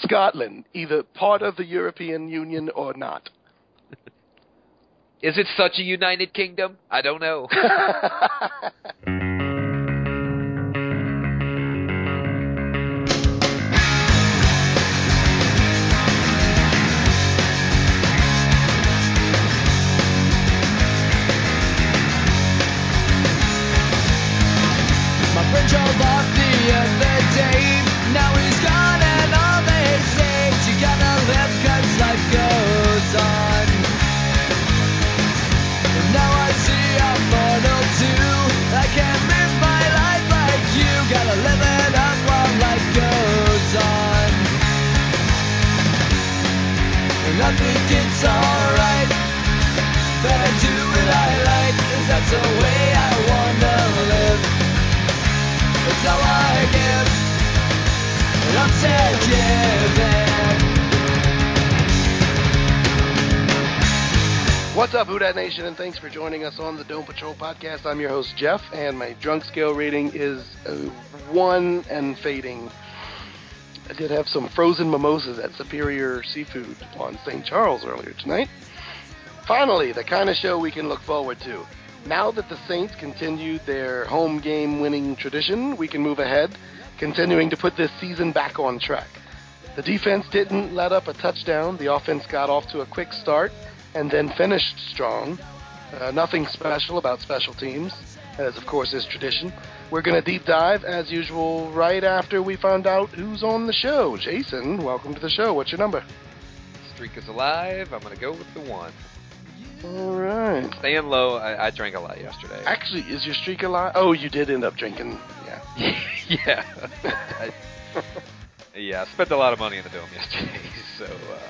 Scotland either part of the European Union or not? Is it such a United Kingdom? I don't know. What's up, Who Dat Nation, and thanks for joining us on the Dome Patrol podcast. I'm your host, Jeff, and my drunk scale rating is 1 and fading. I did have some frozen mimosas at Superior Seafood on St. Charles earlier tonight. Finally, the kind of show we can look forward to. Now that the Saints continued their home game winning tradition, we can move ahead, continuing to put this season back on track. The defense didn't let up a touchdown. The offense got off to a quick start and then finished strong. Nothing special about special teams, as of course is tradition. We're going to deep dive, as usual, right after we find out who's on the show. Jason, welcome to the show. What's your number? Streak is alive. I'm going to go with the 1. All right. Staying low. I drank a lot yesterday. Actually, is your streak alive? Oh, you did end up drinking. Yeah. Yeah. Yeah, I spent a lot of money in the Dome yesterday, so...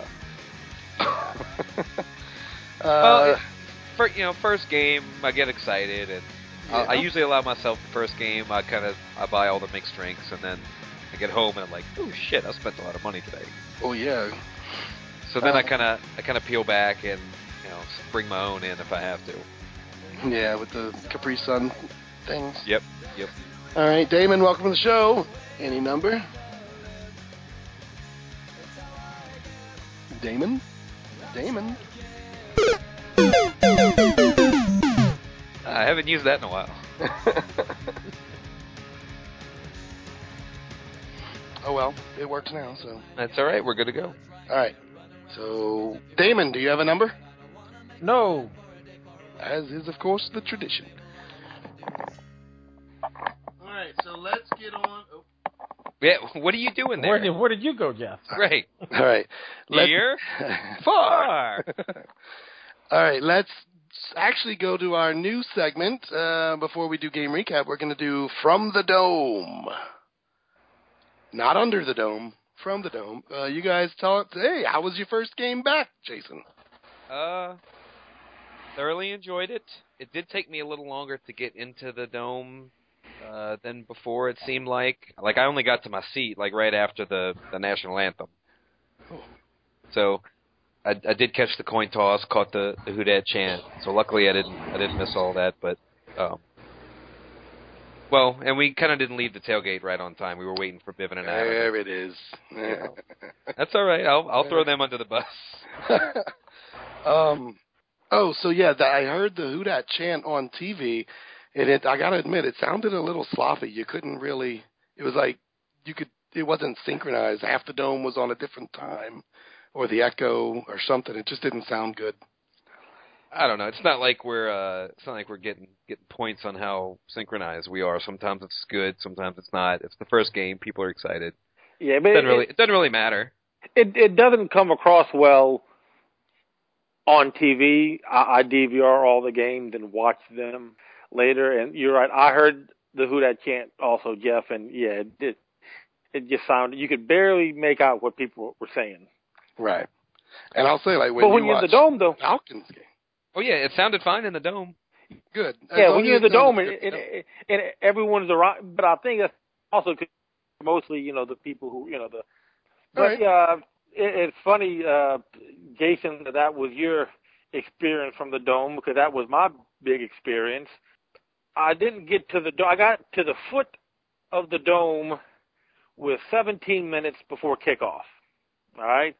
Well, first game, I get excited, and I usually allow myself the first game. I buy all the mixed drinks, and then I get home and I'm like, oh shit, I spent a lot of money today. Oh yeah. So then I kind of peel back and bring my own in if I have to. Yeah, with the Capri Sun things. Yep. All right, Damon, welcome to the show. Any number? Damon. I haven't used that in a while. Oh well, it works now, so. That's all right, we're good to go. All right. So, Damon, do you have a number? No. As is, of course, the tradition. All right, so let's get on. Oh. Yeah, what are you doing there? Where did you go, Jeff? Right. All right. Here? Far. All right, let's actually go to our new segment. Before we do game recap, we're going to do From the Dome. Not under the dome, from the dome. You guys talk. Hey, how was your first game back, Jason? Thoroughly enjoyed it. It did take me a little longer to get into the dome than before, it seemed like. Like, I only got to my seat, right after the national anthem. Oh. So, I did catch the coin toss, caught the Who Dat chant. So, luckily, I didn't miss all that, but... Well, and we kind of didn't leave the tailgate right on time. We were waiting for Biven and Adam. There it is. That's all right. I'll throw them under the bus. I heard the Who Dat chant on TV, and I got to admit, it sounded a little sloppy. You couldn't really. It was like it wasn't synchronized. Half the dome was on a different time, or the echo, or something. It just didn't sound good. I don't know. It's not like we're getting points on how synchronized we are. Sometimes it's good, sometimes it's not. It's the first game. People are excited. Yeah, but it doesn't really matter. It doesn't come across well on TV. I DVR all the games and watch them later. And you're right. I heard the Who Dat chant also, Jeff, and yeah, it just sounded. You could barely make out what people were saying. Right. And I'll say, when you're in the dome, though, Falcons game. Oh yeah, it sounded fine in the dome. Good. Yeah, when you're in the dome and everyone's around, but I think that's also mostly the people who the. But right. It's funny, Jason, that was your experience from the dome because that was my big experience. I didn't get to the dome. I got to the foot of the dome with 17 minutes before kickoff. All right?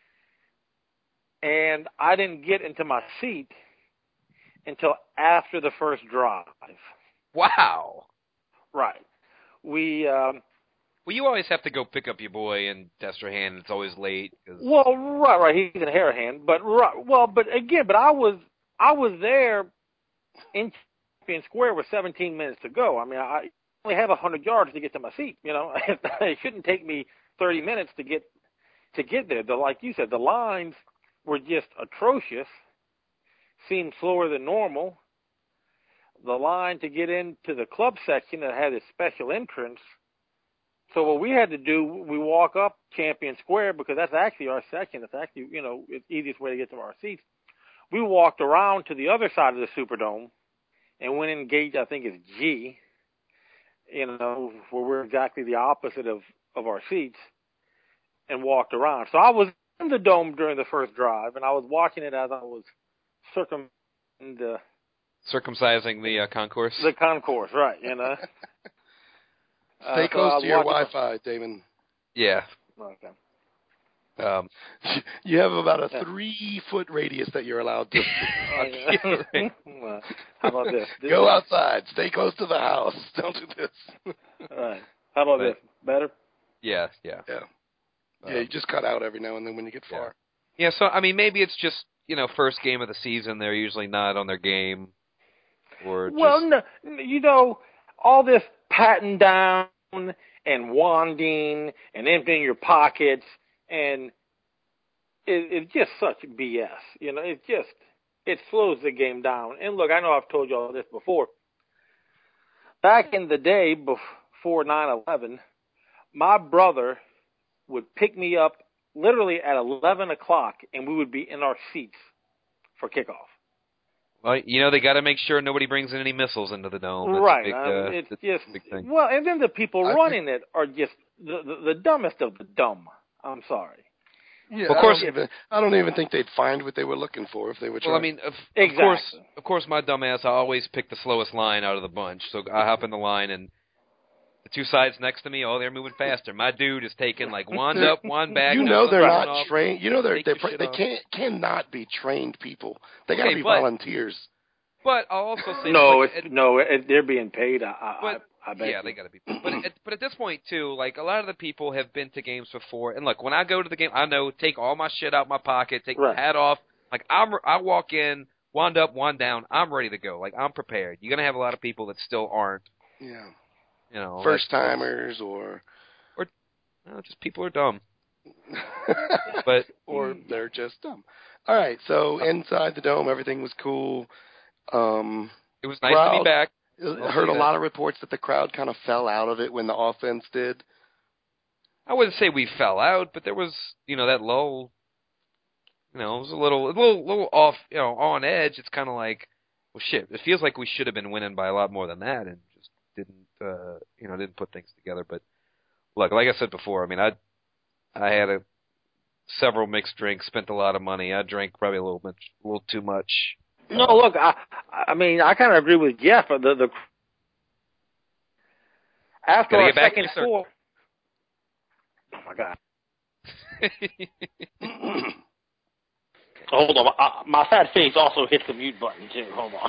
And I didn't get into my seat until after the first drive. Wow. Right. We Well, you always have to go pick up your boy in Destrehan. It's always late. Well, right. He's in Harahan, but I was there in Champion Square with 17 minutes to go. I mean, I only have 100 yards to get to my seat. You know, it shouldn't take me 30 minutes to get there. Like you said, the lines were just atrocious. Seemed slower than normal. The line to get into the club section that had a special entrance. So what we had to do, we walk up Champion Square because that's actually our section. It's actually, it's the easiest way to get to our seats. We walked around to the other side of the Superdome and went in gate, I think it's G, where we're exactly the opposite of our seats, and walked around. So I was in the dome during the first drive, and I was watching it as I was circumcising the concourse. The concourse, right? Stay close to your Wi-Fi, Damon. Yeah. Okay. You have about a 3-foot radius that you're allowed to. How about this? Go outside. Stay close to the house. Don't do this. All right. How about this? Better? Yeah. Yeah, you just cut out every now and then when you get far. Yeah, so, I mean, maybe it's just, first game of the season, they're usually not on their game. No, all this patting down and wanding and emptying your pockets, and it's just such BS. It slows the game down. And look, I know I've told you all this before. Back in the day before 9/11, my brother would pick me up literally at 11 o'clock, and we would be in our seats for kickoff. Well, they got to make sure nobody brings in any missiles into the dome. That's right. It's just a big thing. Well, and then the people running it are just the dumbest of the dumb. I'm sorry. Yeah, of course. I don't even think they'd find what they were looking for if they were trying. Well, I mean, of course, my dumb ass, I always pick the slowest line out of the bunch. So I hop in the line, and the two sides next to me, they're moving faster. My dude is taking like one up, one back. They're not trained. They cannot be trained people. They got to be volunteers. But I'll also say they're being paid. I bet. Yeah, they got to be. But at this point too, like a lot of the people have been to games before, and look, when I go to the game, I know take all my shit out my pocket, take my hat off. Like I walk in, wand up, wand down. I'm ready to go. Like I'm prepared. You're gonna have a lot of people that still aren't. Yeah. First timers or just people are dumb. Or they're just dumb. All right, so inside the dome, everything was cool. It was nice to be back. I heard a lot of reports that the crowd kind of fell out of it when the offense did. I wouldn't say we fell out, but there was, that lull. It was a little off, on edge. It's kind of like, well, shit. It feels like we should have been winning by a lot more than that, and just didn't put things together. But look, like I said before, I mean, I had several mixed drinks, spent a lot of money. I drank probably a little too much. No, look, I mean, I kind of agree with Jeff. After our second score, oh my God! Hold on, my fat face also hits the mute button too. Hold on.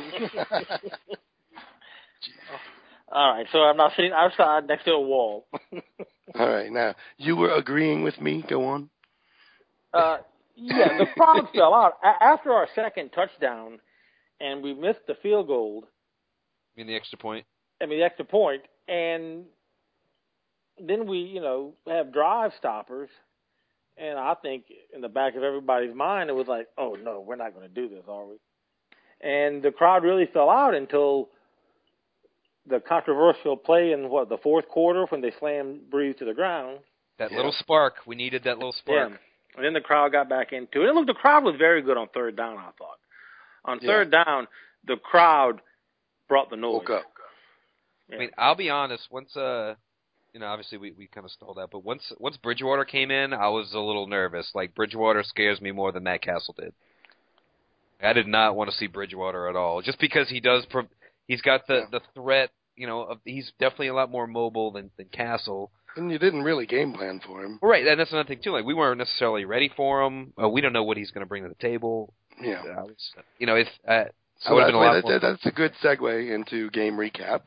All right, so I'm not sitting outside next to a wall. All right, now you were agreeing with me. Go on. Yeah, the crowd fell out after our second touchdown, and we missed the field goal. You mean the extra point? The extra point, and then we, have drive stoppers, and I think in the back of everybody's mind it was like, oh no, we're not going to do this, are we? And the crowd really fell out until the controversial play in the fourth quarter when they slammed Breeze to the ground. That little spark, we needed that little spark. Yeah. And then the crowd got back into it. And look, the crowd was very good on third down, I thought. On third down, the crowd brought the noise. Woke up. Yeah. I mean, I'll be honest, once, obviously we kind of stalled that, but once Bridgewater came in, I was a little nervous. Like, Bridgewater scares me more than Matt Castle did. I did not want to see Bridgewater at all, just because he's got the threat, he's definitely a lot more mobile than Castle. And you didn't really game plan for him. Right, and that's another thing, too. Like, we weren't necessarily ready for him. We don't know what he's going to bring to the table. Yeah. If So I would have been a lot more... That's a good segue into game recap.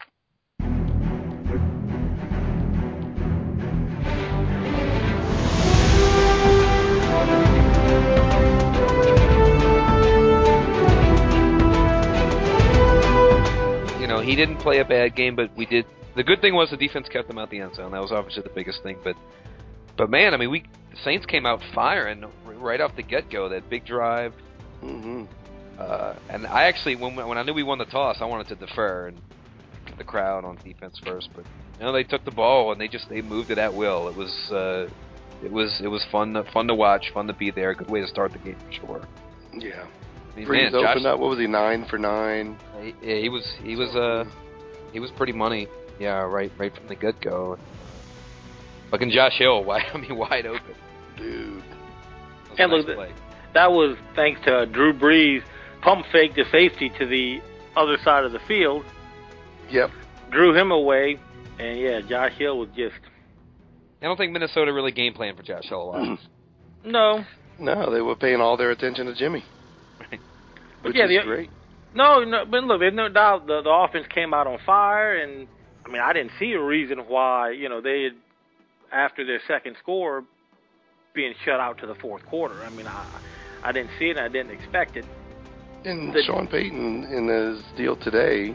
He didn't play a bad game, but we did. The good thing was the defense kept him out the end zone. That was obviously the biggest thing. But man, I mean, the Saints came out firing right off the get-go. That big drive. Mm-hmm. And I actually, when I knew we won the toss, I wanted to defer and get the crowd on defense first. But they took the ball and they moved it at will. It was fun to watch, fun to be there. Good way to start the game for sure. Yeah. I mean, Breeze opened up. What was he, 9 for 9? Yeah, he was pretty money. Yeah, right from the get go. Fucking Josh Hill, wide open, dude. And look, that was thanks to Drew Brees pump fake the safety to the other side of the field. Yep. Drew him away, and yeah, Josh Hill was just. I don't think Minnesota really game planned for Josh Hill a lot. No, they were paying all their attention to Jimmy. Which is great. No, but look, there's no doubt the offense came out on fire, and I mean, I didn't see a reason why they had, after their second score, being shut out to the fourth quarter. I mean, I didn't see it, and I didn't expect it. And Sean Payton, in his deal today,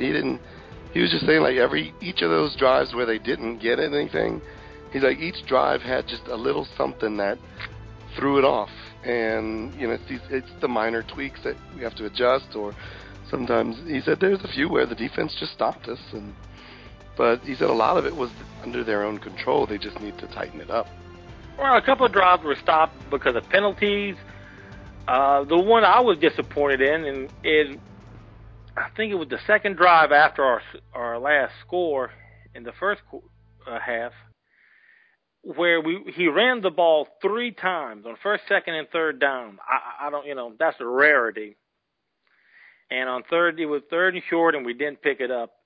he was just saying, like, each of those drives where they didn't get anything, he's like, each drive had just a little something that threw it off. And, it's the minor tweaks that we have to adjust, or sometimes, he said, there's a few where the defense just stopped us. But he said a lot of it was under their own control. They just need to tighten it up. Well, a couple of drives were stopped because of penalties. The one I was disappointed in is, I think it was the second drive after our last score in the first half, where he ran the ball 3 times on first, second, and third down. I don't, that's a rarity. And on third, it was 3rd and short, and we didn't pick it up.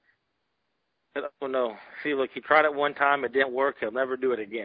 Oh no! See, look, he tried it one time, it didn't work. He'll never do it again.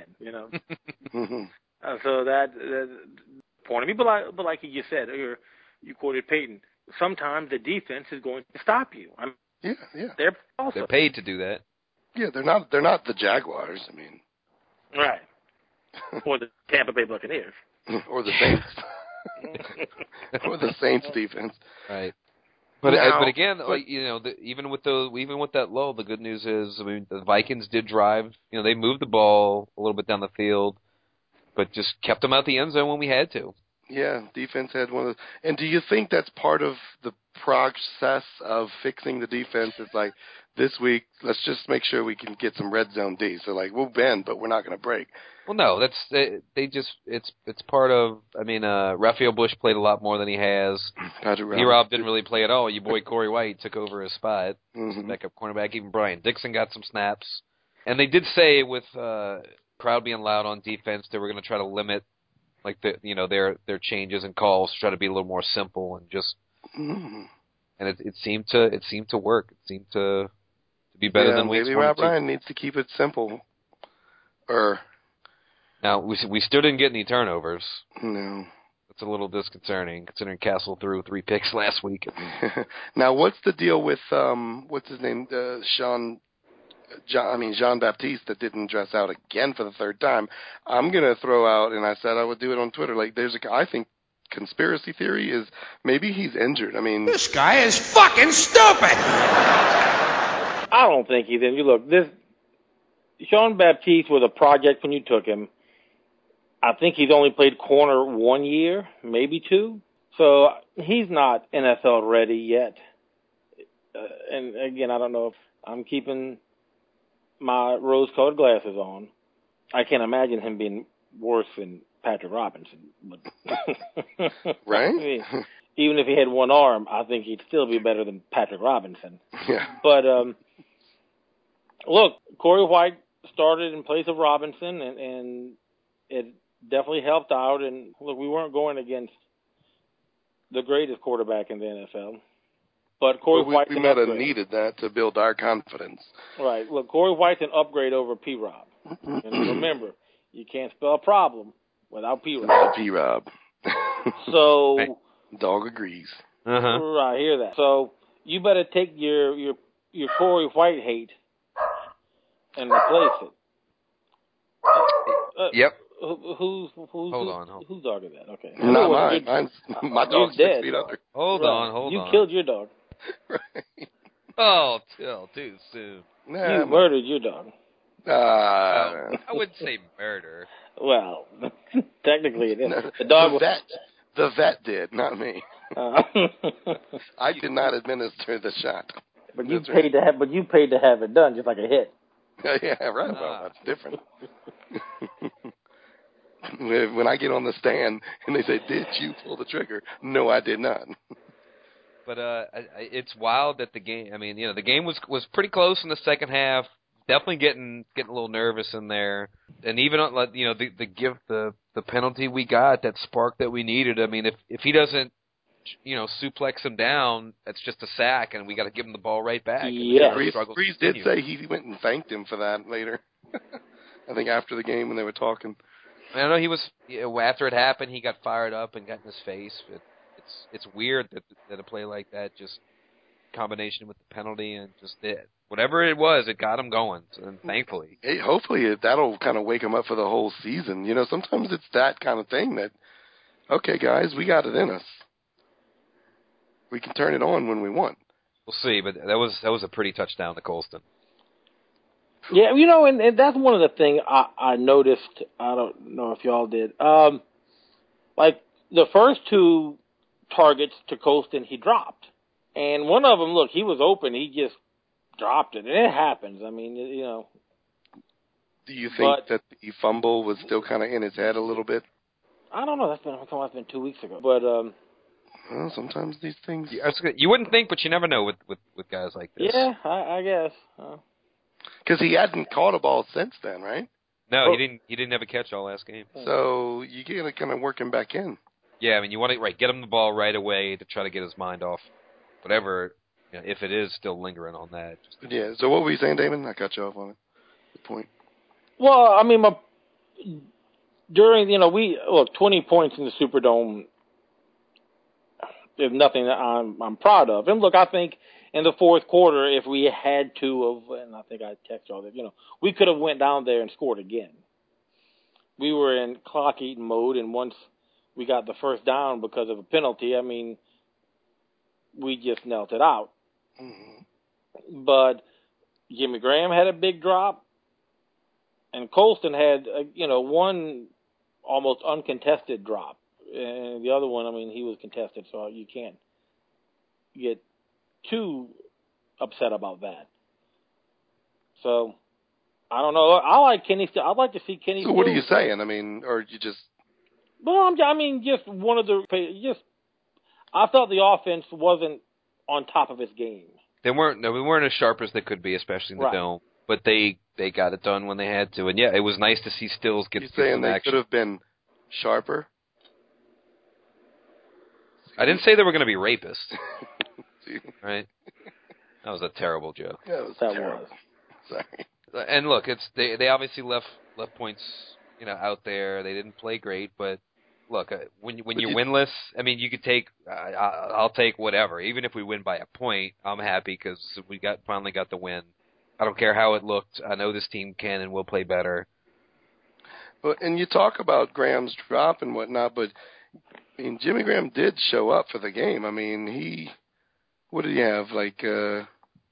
So that pointed me, but like you said, you quoted Peyton. Sometimes the defense is going to stop you. Yeah. They're paid to do that. Yeah, they're not the Jaguars. I mean, right? Or the Tampa Bay Buccaneers, or the Saints, or the Saints defense. Right. But again, even with that lull, the good news is, I mean, the Vikings did drive. They moved the ball a little bit down the field, but just kept them out the end zone when we had to. Yeah, defense had one of those. And do you think that's part of the process of fixing the defense? It's like, this week, let's just make sure we can get some red zone D. So, like, we'll bend, but we're not going to break. Well, no, it's part of. I mean, Raphael Bush played a lot more than he has. P-Rob didn't really play at all. Your boy Corey White took over his spot, backup cornerback. Even Brian Dixon got some snaps, and they did say with crowd being loud on defense, they were going to try to limit, like their changes and calls, try to be a little more simple and just. And it seemed to work. It seemed to be better than weeks 1 and 2. Maybe Rob Ryan needs to keep it simple. Now, we still didn't get any turnovers. No. It's a little disconcerting, considering Castle threw 3 picks last week. Now, what's the deal with, what's his name, Jean Baptiste, that didn't dress out again for the 3rd time? I'm going to throw out, and I said I would do it on Twitter, like, I think conspiracy theory is maybe he's injured. I mean, this guy is fucking stupid! I don't think he's injured. Look, Jean Baptiste was a project when you took him. I think he's only played corner 1 year, maybe 2. So he's not NFL ready yet. And again, I don't know if I'm keeping my rose-colored glasses on. I can't imagine him being worse than Patrick Robinson. But right? I mean, even if he had one arm, I think he'd still be better than Patrick Robinson. Yeah. But look, Corey White started in place of Robinson, and it definitely helped out. And look, we weren't going against the greatest quarterback in the NFL. But Corey White's we might have needed that to build our confidence. Right. Look, Corey White's an upgrade over P-Rob. And remember, you can't spell problem without P-Rob. Without P-Rob. So, Right. Dog agrees. Right, I hear that. So you better take your Corey White hate and replace it. Yep. Hold on. Whose dog is that? Okay. Not mine. My dog's 6 feet under. Hold on. You killed your dog. Right. Oh, too soon. Nah, You murdered your dog. I wouldn't say murder. Well, technically it is. No, The dog the vet did, not me. I did not administer the shot. But you paid to have it done, just like a hit. Yeah, right. Well, that's different. When I get on the stand and they say, "Did you pull the trigger?" No, I did not. But it's wild that the game. I mean, the game was pretty close in the second half. Definitely getting a little nervous in there, and even the penalty we got, that spark that we needed. I mean, if he doesn't, suplex him down, that's just a sack, and we got to give him the ball right back. Yeah, Breeze did say he went and thanked him for that later. I think after the game when they were talking. I know he was after it happened, he got fired up and got in his face. But it's weird that a play like that, just combination with the penalty and just whatever it was, it got him going. And thankfully, hey, hopefully that'll kind of wake him up for the whole season. Sometimes it's that kind of thing that, okay, guys, we got it in us. We can turn it on when we want. We'll see, but that was a pretty touchdown to Colston. Yeah, and that's one of the things I noticed. I don't know if y'all did. Like the first two targets to Colston, he dropped, and one of them, look, he was open, he just dropped it, and it happens. I mean, Do you think that the fumble was still kind of in his head a little bit? I don't know. That's been 2 weeks ago, but well, sometimes these things. You wouldn't think, but you never know with guys like this. Yeah, I guess. Because he hadn't caught a ball since then, right? No, he didn't have a catch all last game. So you got to kind of work him back in. Yeah, I mean, you want to get him the ball right away to try to get his mind off whatever, if it is still lingering on that. Yeah. So what were you saying, Damon? I cut you off on it. Good point. Well, I mean, during 20 points in the Superdome is nothing that I'm proud of. And look, I think in the fourth quarter, if we had to have, and I think I texted y'all that, we could have went down there and scored again. We were in clock eating mode, and once we got the first down because of a penalty, I mean, we just knelt it out. Mm-hmm. But Jimmy Graham had a big drop, and Colston had, one almost uncontested drop. And the other one, I mean, he was contested, so you can't get too upset about that. So, I don't know. I like Kenny. I'd like to see Kenny. So what are you saying? I mean, or you just? Well, just one of the. I felt the offense wasn't on top of its game. We weren't as sharp as they could be, especially in the dome. But they got it done when they had to, and yeah, it was nice to see Stills get some action. You're saying they could have been sharper? I didn't say they were going to be rapists. Right? That was a terrible joke. Yeah, that was. Sorry. And look, they obviously left points, out there. They didn't play great, but look, when you're winless, I mean, you could take. I'll take whatever, even if we win by a point. I'm happy because we finally got the win. I don't care how it looked. I know this team can and will play better. But and you talk about Graham's drop and whatnot, but I mean, Jimmy Graham did show up for the game. I mean, what did he have? Like, hang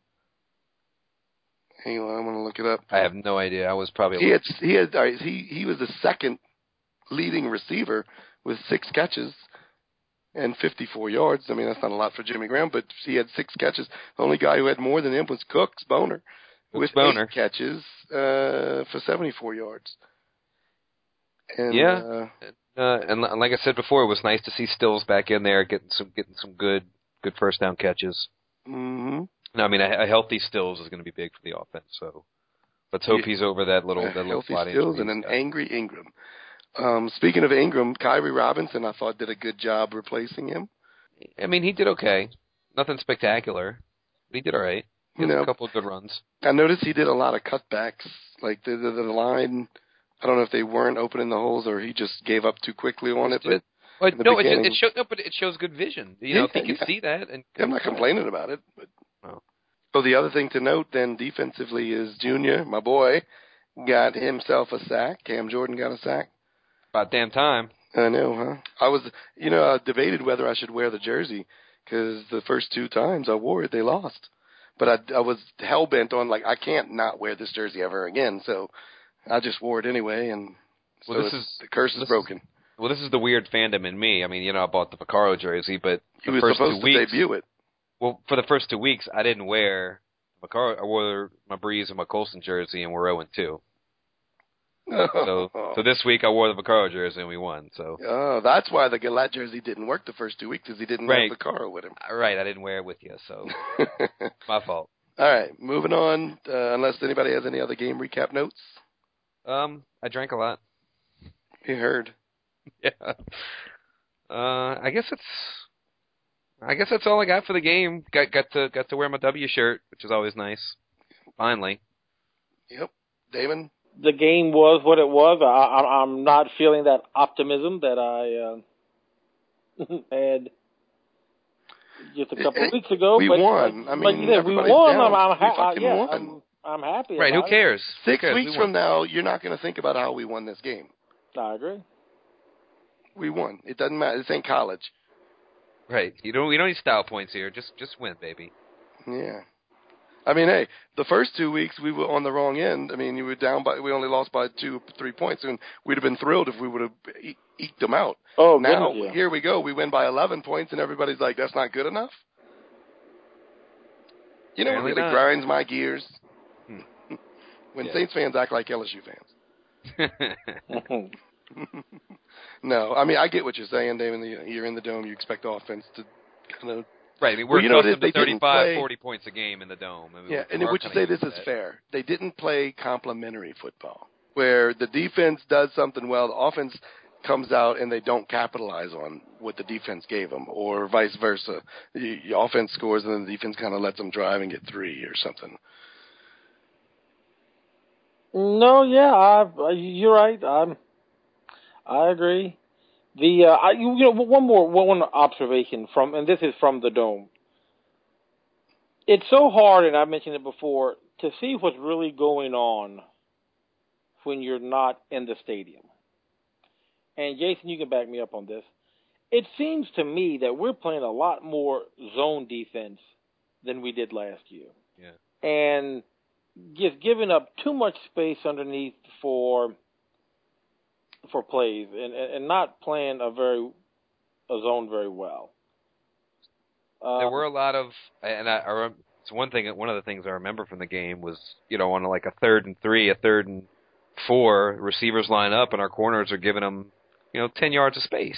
on, I'm going to look it up. I have no idea. I was probably he was the second leading receiver with 6 catches and 54 yards. I mean, that's not a lot for Jimmy Graham, but he had 6 catches. The only guy who had more than him was Boner, with 8 catches for 74 yards. And, yeah. And like I said before, it was nice to see Stills back in there getting some good first down catches. Mm-hmm. No, I mean a healthy Stills is going to be big for the offense. So let's hope he's over that little healthy Stills and an angry Ingram. Speaking of Ingram, Kyrie Robinson, I thought did a good job replacing him. I mean, he did okay. Nothing spectacular, but he did all right. He has a couple of good runs. I noticed he did a lot of cutbacks. Like the line, I don't know if they weren't opening the holes or he just gave up too quickly on it. But it shows good vision. If he can see that. And I'm not complaining about it. But So the other thing to note then defensively is Junior, my boy, got himself a sack. Cam Jordan got a sack. About damn time. I know, huh? I was, I debated whether I should wear the jersey because the first 2 times I wore it, they lost. But I was hell-bent on, I can't not wear this jersey ever again, so I just wore it anyway, and the curse is broken. This is the weird fandom in me. I mean, I bought the Vaccaro jersey, but he was supposed to debut it. Well, for the first 2 weeks, I didn't wear Vaccaro. I wore my Breeze and my Colson jersey, and we're 0-2. So this week I wore the Vaccaro jersey and we won. So that's why the Gillette jersey didn't work the first 2 weeks because he didn't have Vaccaro with him. Right, I didn't wear it with you, so my fault. All right, moving on. Unless anybody has any other game recap notes. I drank a lot. You heard. Yeah. I guess that's all I got for the game. Got to wear my W shirt, which is always nice. Finally. Yep. Damon? The game was what it was. I'm not feeling that optimism that I had just a couple of weeks ago. We won. I mean, we won. Down. I'm happy. Right? Who cares? 6 weeks from now, you're not going to think about how we won this game. I agree. We won. It doesn't matter. This ain't college. Right. We don't need style points here. Just win, baby. Yeah. I mean, hey, the first 2 weeks we were on the wrong end. I mean, we only lost by 2-3 points, and we'd have been thrilled if we would have eked them out. Oh, now goodness, yeah. Here we go. We win by 11 points, and everybody's like, "That's not good enough." You know what really grinds my gears? When Saints fans act like LSU fans. No, I mean I get what you're saying, David. You're in the dome. You expect the offense to kind of. Right, I mean, we're accustomed to 35, 40 points a game in the Dome. I mean, and would you say this is fair? They didn't play complementary football, where the defense does something well, the offense comes out and they don't capitalize on what the defense gave them, or vice versa. The offense scores and then the defense kind of lets them drive and get 3 or something. No, you're right. I agree. One observation and this is from the Dome. It's so hard, and I mentioned it before, to see what's really going on when you're not in the stadium. And Jason, you can back me up on this. It seems to me that we're playing a lot more zone defense than we did last year. Yeah. And just giving up too much space underneath for plays and not playing a zone very well. There were a lot of, and it's one of the things I remember from the game was, on like a 3rd and 3, a 3rd and 4, receivers line up and our corners are giving them, 10 yards of space.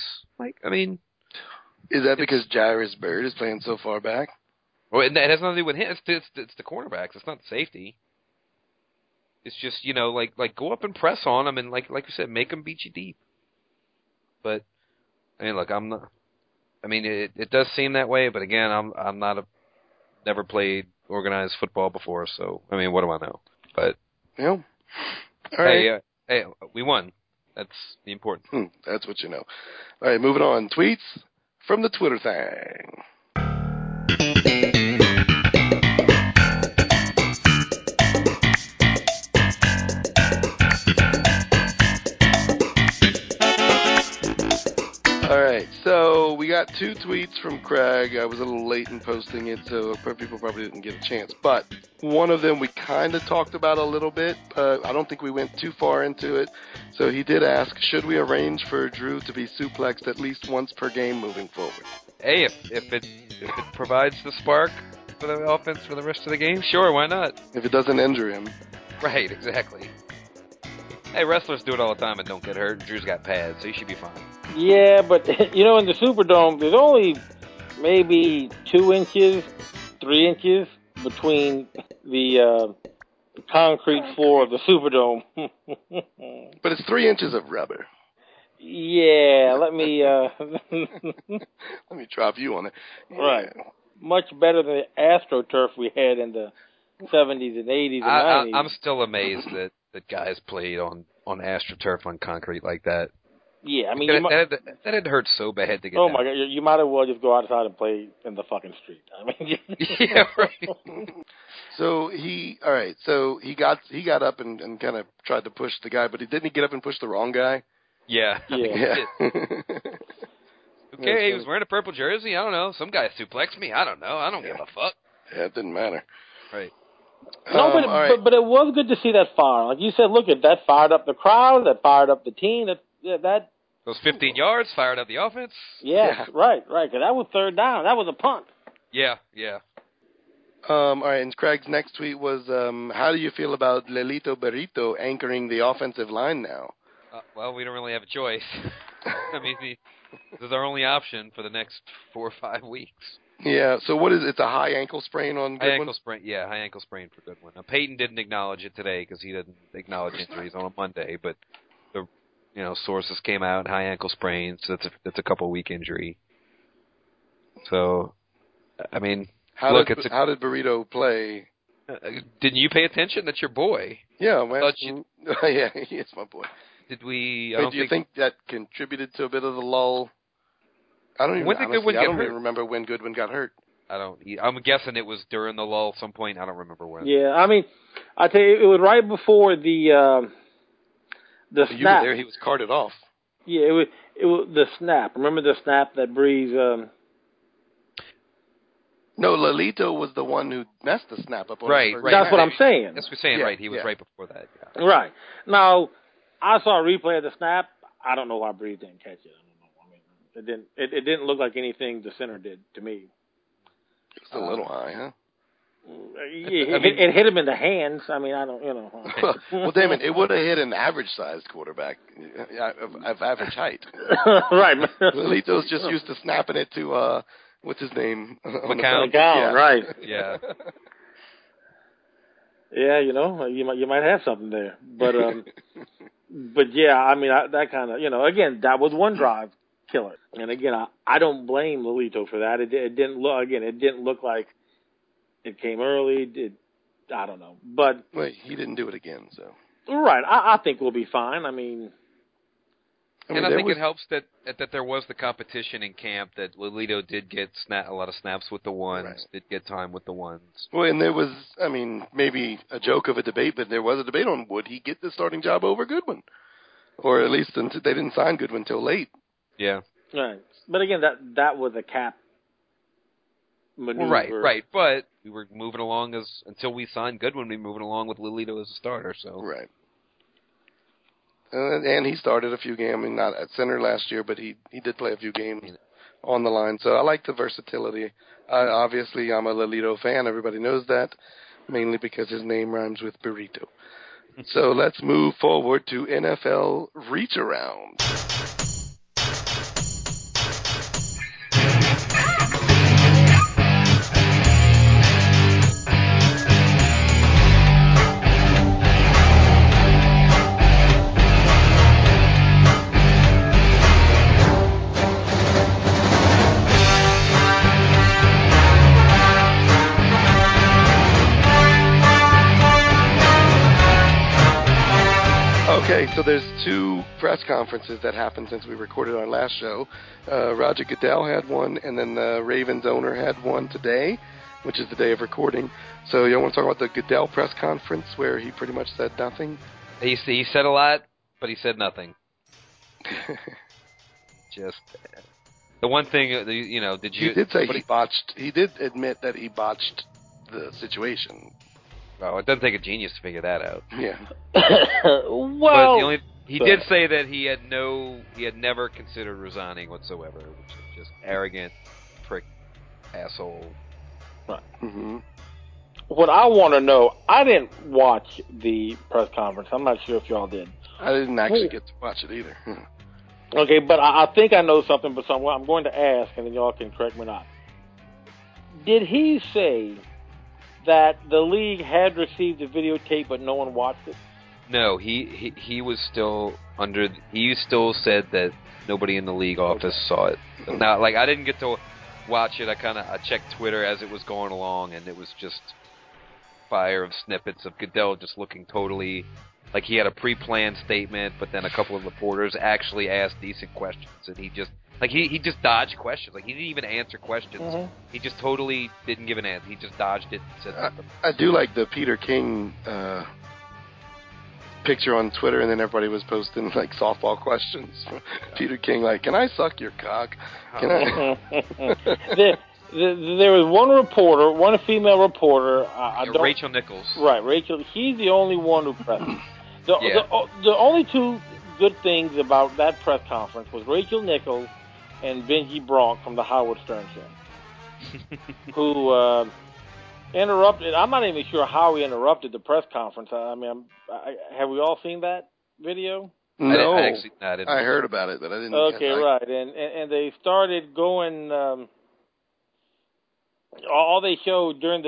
Is that because Jairus Byrd is playing so far back? Well, it has nothing to do with him. It's the cornerbacks. It's not the safety. It's just, go up and press on them and, like you said, make them beat you deep. But, I mean, look, I'm not. I mean, it does seem that way, but again, I'm not never played organized football before, so I mean, what do I know? But all right. Hey, we won. That's the important. That's what you know. All right, moving on. Tweets from the Twitter thing. All right, so we got 2 tweets from Craig. I was a little late in posting it, so people probably didn't get a chance. But one of them we kind of talked about a little bit, but I don't think we went too far into it. So he did ask, should we arrange for Drew to be suplexed at least once per game moving forward? Hey, if it provides the spark for the offense for the rest of the game, sure, why not? If it doesn't injure him. Right, exactly. Hey, wrestlers do it all the time and don't get hurt. Drew's got pads, so he should be fine. Yeah, but, in the Superdome, there's only maybe 2 inches, 3 inches between the concrete floor of the Superdome. But it's 3 inches of rubber. Yeah, let me... Let me drop you on it. Right. much better than the AstroTurf we had in the 70s and 80s and 90s. I'm still amazed that guys played on AstroTurf on concrete like that. Yeah, I mean, that had hurt so bad to get. Oh my God, you might as well just go outside and play in the fucking street. I mean, yeah, right. So he got up and kind of tried to push the guy, but didn't he get up and push the wrong guy? Yeah. Yeah. Okay, he was wearing a purple jersey. I don't know. Some guy suplexed me. I don't know. I don't give a fuck. Yeah, it didn't matter. Right. No, but it was good to see that fire. Like you said, look, that fired up the crowd, that fired up the team, that those 15 yards fired up the offense. Yes, yeah. Right. Because that was third down. That was a punt. Yeah. All right, and Craig's next tweet was, how do you feel about Lelito Berito anchoring the offensive line now? Well, we don't really have a choice. I mean, this is our only option for the next 4 or 5 weeks. Yeah, so what is it? It's a high ankle sprain on Goodwin? High ankle sprain for Goodwin. Now, Peyton didn't acknowledge it today because he didn't acknowledge injuries on a Monday, but the sources came out, high ankle sprain, so that's a couple-week injury. So, I mean, how did Burrito play? Didn't you pay attention? That's your boy. Yeah, yeah, he is my boy. Did we? Do you think that contributed to a bit of the lull? I don't even remember when Goodwin got hurt. I'm guessing it was during the lull at some point. I don't remember when. Yeah, I mean, I tell you, it was right before the snap. You were there. He was carted off. Yeah, it was the snap. Remember the snap that Breeze? No, Lelito was the one who messed the snap up. Right. That's what I'm saying. That's what we're saying. Right. He was right before that. Yeah. Right. Now, I saw a replay of the snap. I don't know why Breeze didn't catch it. I mean, it didn't look like anything the center did to me. It's a little high, huh? Yeah, it hit him in the hands. I mean, I don't, Well, damn it, it would have hit an average-sized quarterback of average height. Right. Lelito's just used to snapping it to, what's his name? McCown. Yeah. Right. Yeah. Yeah, you might have something there. But yeah, I mean, that kind of, again, that was one drive killer. And again, I don't blame Lelito for that. It didn't look like it came early. I don't know. But wait, he didn't do it again, so. Right. I think we'll be fine. I mean, I think it helps that there was the competition in camp, that Lelito did get a lot of snaps with the ones, did get time with the ones. Well, and there was, I mean, maybe a joke of a debate, but there was a debate on would he get the starting job over Goodwin, or at least until they didn't sign Goodwin till late. Yeah. Right. But again, that was a cap maneuver. Well, right. But we were moving along until we signed Goodwin, we were moving along with Lelito as a starter. So right. And he started a few games. I mean, not at center last year, but he did play a few games on the line. So I like the versatility. Obviously, I'm a Lelito fan. Everybody knows that, mainly because his name rhymes with burrito. So let's move forward to NFL Reach Around. Okay, so there's 2 press conferences that happened since we recorded our last show. Roger Goodell had one, and then the Ravens owner had one today, which is the day of recording. So you want to talk about the Goodell press conference where he pretty much said nothing? He said a lot, but he said nothing. Just the one thing, did you? He did say he botched. He did admit that he botched the situation. Well, it doesn't take a genius to figure that out. Yeah. Well, but he did say that he had never considered resigning whatsoever, which is just arrogant, prick, asshole. Right. Mm-hmm. What I want to know, I didn't watch the press conference. I'm not sure if y'all did. I didn't actually get to watch it either. Okay, but I think I know something, but I'm going to ask, and then y'all can correct me or not. Did he say that the league had received the videotape, but no one watched it? No, he was still he still said that nobody in the league office saw it. Now, I didn't get to watch it. I checked Twitter as it was going along, and it was just fire of snippets of Goodell just looking totally like he had a pre-planned statement, but then a couple of reporters actually asked decent questions, and he just just dodged questions. Like, he didn't even answer questions. Mm-hmm. He just totally didn't give an answer. He just dodged it and said something. I do like the Peter King picture on Twitter, and then everybody was posting like softball questions. Peter King, like, can I suck your cock? Can I? There was one reporter, one female reporter. Rachel Nichols. Right, Rachel. She's the only one who pressed. The only two good things about that press conference was Rachel Nichols and Benji Bronk from the Howard Stern Show, who interrupted. I'm not even sure how he interrupted the press conference. I mean, have we all seen that video? No, I didn't. I heard about it, but I didn't. Okay, right, and they started going. All they showed during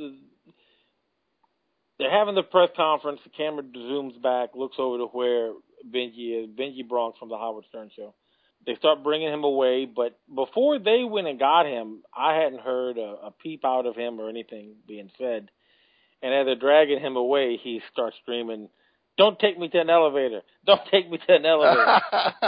they're having the press conference. The camera zooms back, looks over to where Benji is. Benji Bronx from the Howard Stern Show. They start bringing him away, but before they went and got him, I hadn't heard a peep out of him or anything being said. And as they're dragging him away, he starts screaming, "Don't take me to an elevator! Don't take me to an elevator!"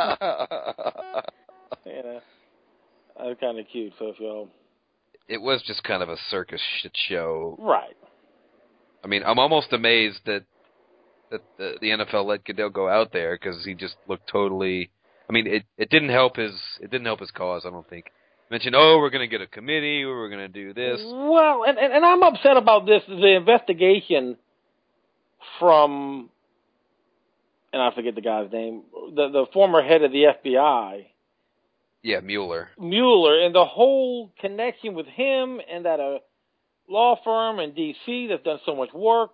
That was kind of cute. So if y'all, it was just kind of a circus shit show, right? I mean, I'm almost amazed that the NFL let Goodell go out there, because he just looked totally. I mean, it didn't help his cause. I don't think. Mentioned, we're going to get a committee, or we're going to do this. Well, and I'm upset about this. The investigation from, and I forget the guy's name, the former head of the FBI. Yeah, Mueller, and the whole connection with him and that law firm in D.C. that's done so much work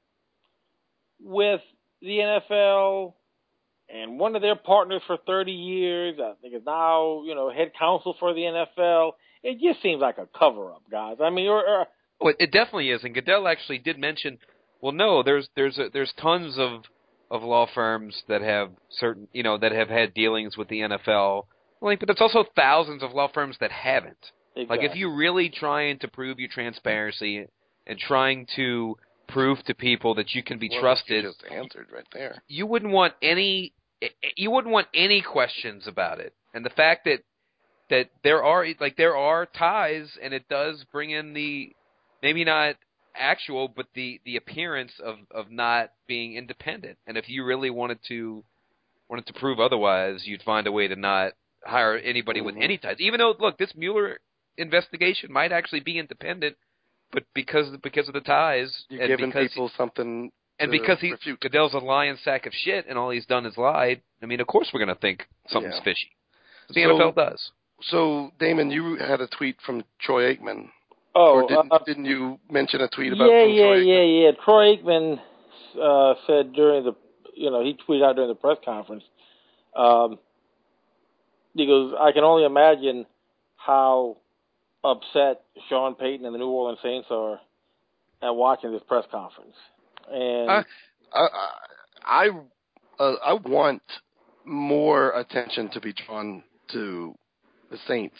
with the NFL, and one of their partners for 30 years, I think is now, head counsel for the NFL. It just seems like a cover-up, guys. I mean, well, it definitely is. And Goodell actually did mention, well, no, there's tons of law firms that have that have had dealings with the NFL. But there's also thousands of law firms that haven't. Exactly. Like, if you're really trying to prove your transparency and trying to prove to people that you can be trusted, you just answered right there. You wouldn't want any questions about it. And the fact that there are ties, and it does bring in the, maybe not actual, but the appearance of not being independent. And if you really wanted to prove otherwise, you'd find a way to not hire anybody with any ties. Even though, look, this Mueller investigation might actually be independent, but because of the ties, you're giving people something. And because refute. Goodell's a lying sack of shit, and all he's done is lied. I mean, of course we're going to think something's fishy. The NFL does. So, Damon, you had a tweet from Troy Aikman. Oh, or didn't you mention a tweet about Troy Aikman? Yeah. Troy Aikman said during he tweeted out during the press conference. He goes, I can only imagine how upset Sean Payton and the New Orleans Saints are at watching this press conference. And I want more attention to be drawn to the Saints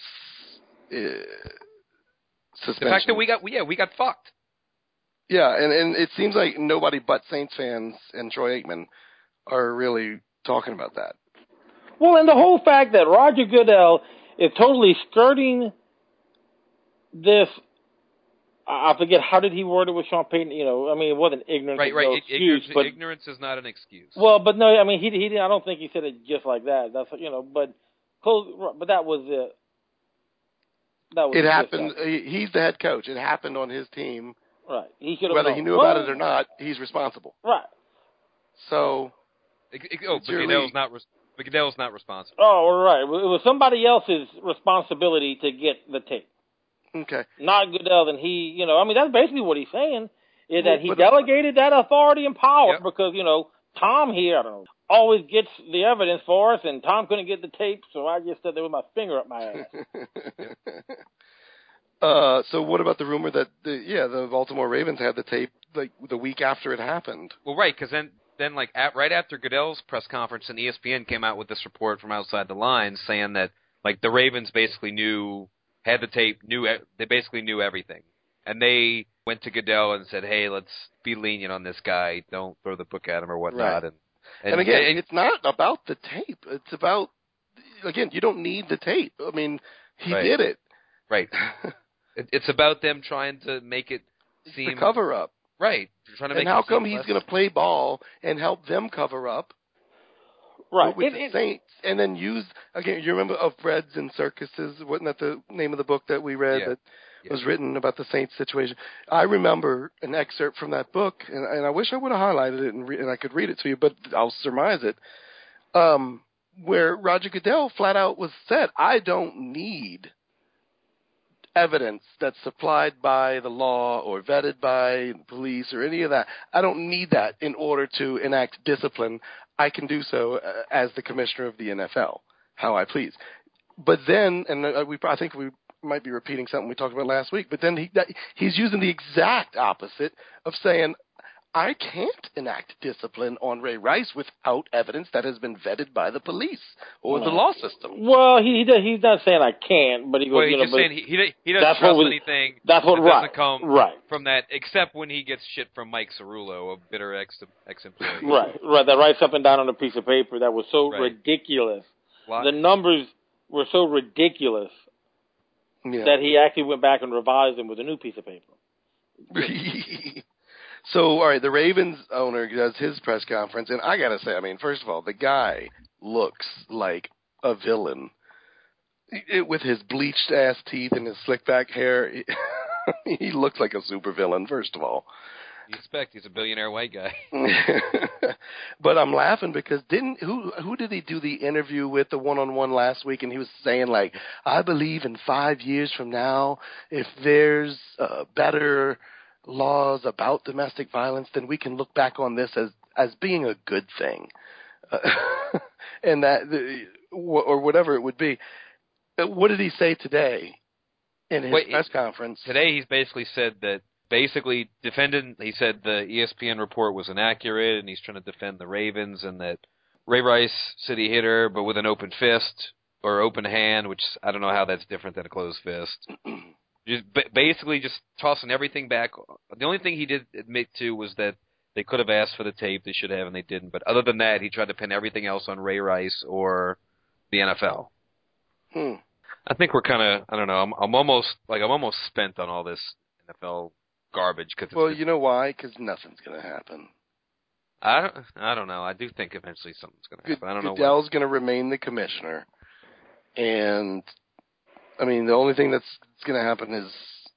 suspension. The fact that we got fucked. Yeah, and it seems like nobody but Saints fans and Troy Aikman are really talking about that. Well, and the whole fact that Roger Goodell is totally skirting this. I forget, how did he word it with Sean Payton? I mean, it wasn't ignorance. Right. No excuse, but ignorance is not an excuse. Well, but no, I mean, he I don't think he said it just like that. That's but that was it. It happened. He's the head coach. It happened on his team. Right. He should have whether known. he knew about it or not, he's responsible. Right. So. But Goodell's not responsible. Oh, right. It was somebody else's responsibility to get the tape. Okay. Not Goodell, and he, I mean, that's basically what he's saying, is that he delegated that authority and power because, Tom here, I don't know, always gets the evidence for us, and Tom couldn't get the tape, so I just stood there with my finger up my ass. So what about the rumor that the Baltimore Ravens had the tape like the week after it happened? Well, right, because then like right after Goodell's press conference, and ESPN came out with this report from Outside the Lines saying that like the Ravens basically knew, had the tape, they basically knew everything. And they went to Goodell and said, hey, let's be lenient on this guy. Don't throw the book at him or whatnot. Right. And again, it's not about the tape. It's about, again, you don't need the tape. I mean, he did it. Right. It's about them trying to make it seem... the cover-up. Right. Trying to make and how come he's going to play ball and help them cover up? Right. With the Saints, and then use, again, you remember Of Breads and Circuses? Wasn't that the name of the book that we read that was written about the Saints situation? I remember an excerpt from that book, and I wish I would have highlighted it and I could read it to you, but I'll surmise it, where Roger Goodell flat out was said, I don't need evidence that's supplied by the law or vetted by police or any of that. I don't need that in order to enact discipline. I can do so as the commissioner of the NFL, how I please. But then, and I think we might be repeating something we talked about last week, but then he's using the exact opposite of saying, I can't enact discipline on Ray Rice without evidence that has been vetted by the police or the law system. Well, he's not saying I can't, but he goes, well, he's just saying he doesn't trust anything that doesn't come from that, except when he gets shit from Mike Cerullo, a bitter ex-employee. Right, that writes up and down on a piece of paper that was so ridiculous. The numbers were so ridiculous that he actually went back and revised them with a new piece of paper. So, all right, the Ravens owner does his press conference, and I got to say, I mean, first of all, the guy looks like a villain. With his bleached-ass teeth and his slick-back hair, he looks like a supervillain, first of all. You expect he's a billionaire white guy. But I'm laughing because who did he do the interview with, the one-on-one last week, and he was saying, like, I believe in 5 years from now, if there's better laws about domestic violence, then we can look back on this as being a good thing, and that or whatever it would be. What did he say today in his press conference? Today he's basically said that he said the ESPN report was inaccurate, and he's trying to defend the Ravens, and that Ray Rice said he hit her, but with an open fist or open hand, which I don't know how that's different than a closed fist. Just basically just tossing everything back. The only thing he did admit to was that they could have asked for the tape. They should have, and they didn't. But other than that, he tried to pin everything else on Ray Rice or the NFL. I think we're kind of, I don't know, I'm almost spent on all this NFL garbage. Well, you know why? Because nothing's going to happen. I don't know. I do think eventually something's going to happen. I don't know. Goodell's going to remain the commissioner, and I mean, the only thing that's going to happen is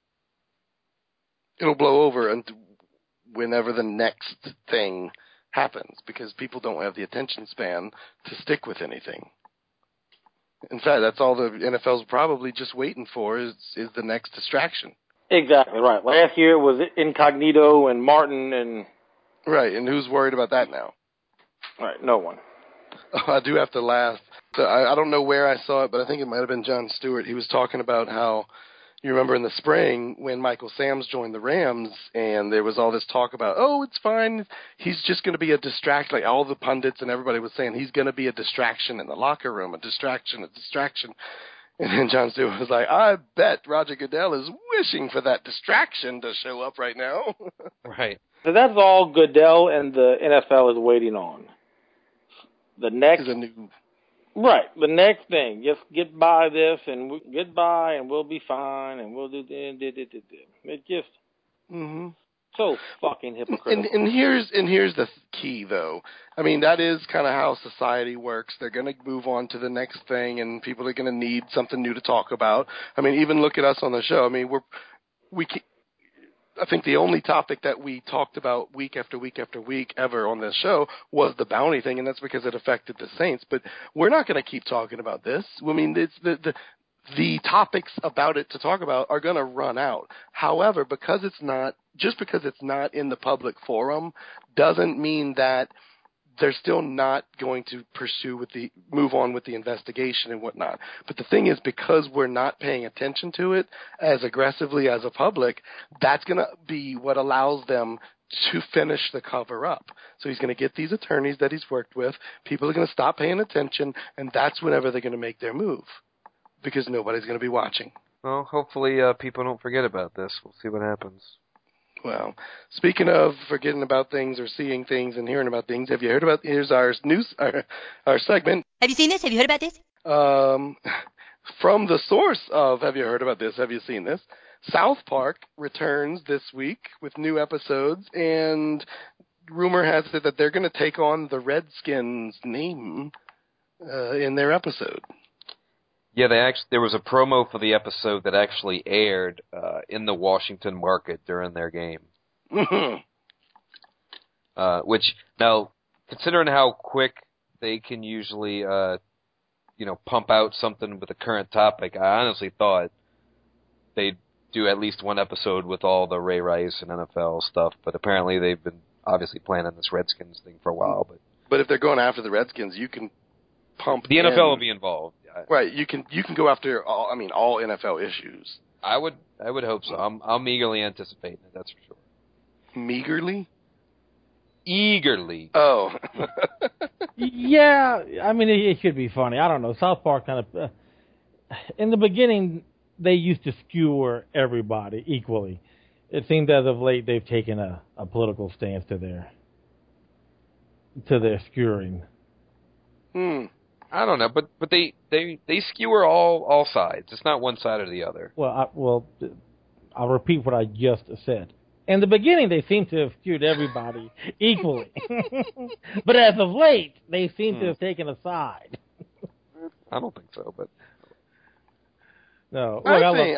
it'll blow over whenever the next thing happens, because people don't have the attention span to stick with anything. In fact, that's all the NFL's probably just waiting for is the next distraction. Exactly, right. Last year it was Incognito and Martin and... Right, and who's worried about that now? Right, no one. I do have to laugh. So I don't know where I saw it, but I think it might have been Jon Stewart. He was talking about how, you remember in the spring when Michael Sams joined the Rams, and there was all this talk about, oh, it's fine, he's just going to be a distraction. Like all the pundits and everybody was saying, he's going to be a distraction in the locker room, a distraction. And then Jon Stewart was like, I bet Roger Goodell is wishing for that distraction to show up right now. Right. So that's all Goodell and the NFL is waiting on. The next... Right, the next thing, just get by this and we'll be fine and we'll do this. It's just so fucking hypocritical. And here's the key, though. I mean, that is kind of how society works. They're going to move on to the next thing, and people are going to need something new to talk about. I mean, even look at us on the show. I mean, I think the only topic that we talked about week after week after week ever on this show was the bounty thing, and that's because it affected the Saints. But we're not going to keep talking about this. I mean, it's the topics about it to talk about are going to run out. However, because it's not in the public forum doesn't mean that they're still not going to move on with the investigation and whatnot. But the thing is, because we're not paying attention to it as aggressively as a public, that's going to be what allows them to finish the cover up. So he's going to get these attorneys that he's worked with. People are going to stop paying attention, and that's whenever they're going to make their move, because nobody's going to be watching. Well, hopefully people don't forget about this. We'll see what happens. Well, speaking of forgetting about things or seeing things and hearing about things, have you heard about, here's our news, our segment. Have you seen this? Have you heard about this? From the source of, have you heard about this? Have you seen this? South Park returns this week with new episodes, and rumor has it that they're going to take on the Redskins name in their episode. Yeah, there was a promo for the episode that actually aired in the Washington market during their game. Which, now, considering how quick they can usually, pump out something with a current topic, I honestly thought they'd do at least one episode with all the Ray Rice and NFL stuff, but apparently they've been obviously planning this Redskins thing for a while. But if they're going after the Redskins, you can pump the NFL will be involved. Right, you can go after all NFL issues. I would hope so. I'm eagerly anticipating it, that's for sure. Meagerly? Eagerly. Oh. Yeah, I mean, it should be funny. I don't know. South Park kind of, in the beginning, they used to skewer everybody equally. It seems as of late they've taken a political stance to their skewering. I don't know, but they skewer all sides. It's not one side or the other. Well, I'll repeat what I just said. In the beginning, they seem to have skewed everybody equally. But as of late, they seem to have taken a side. I don't think so, but no. I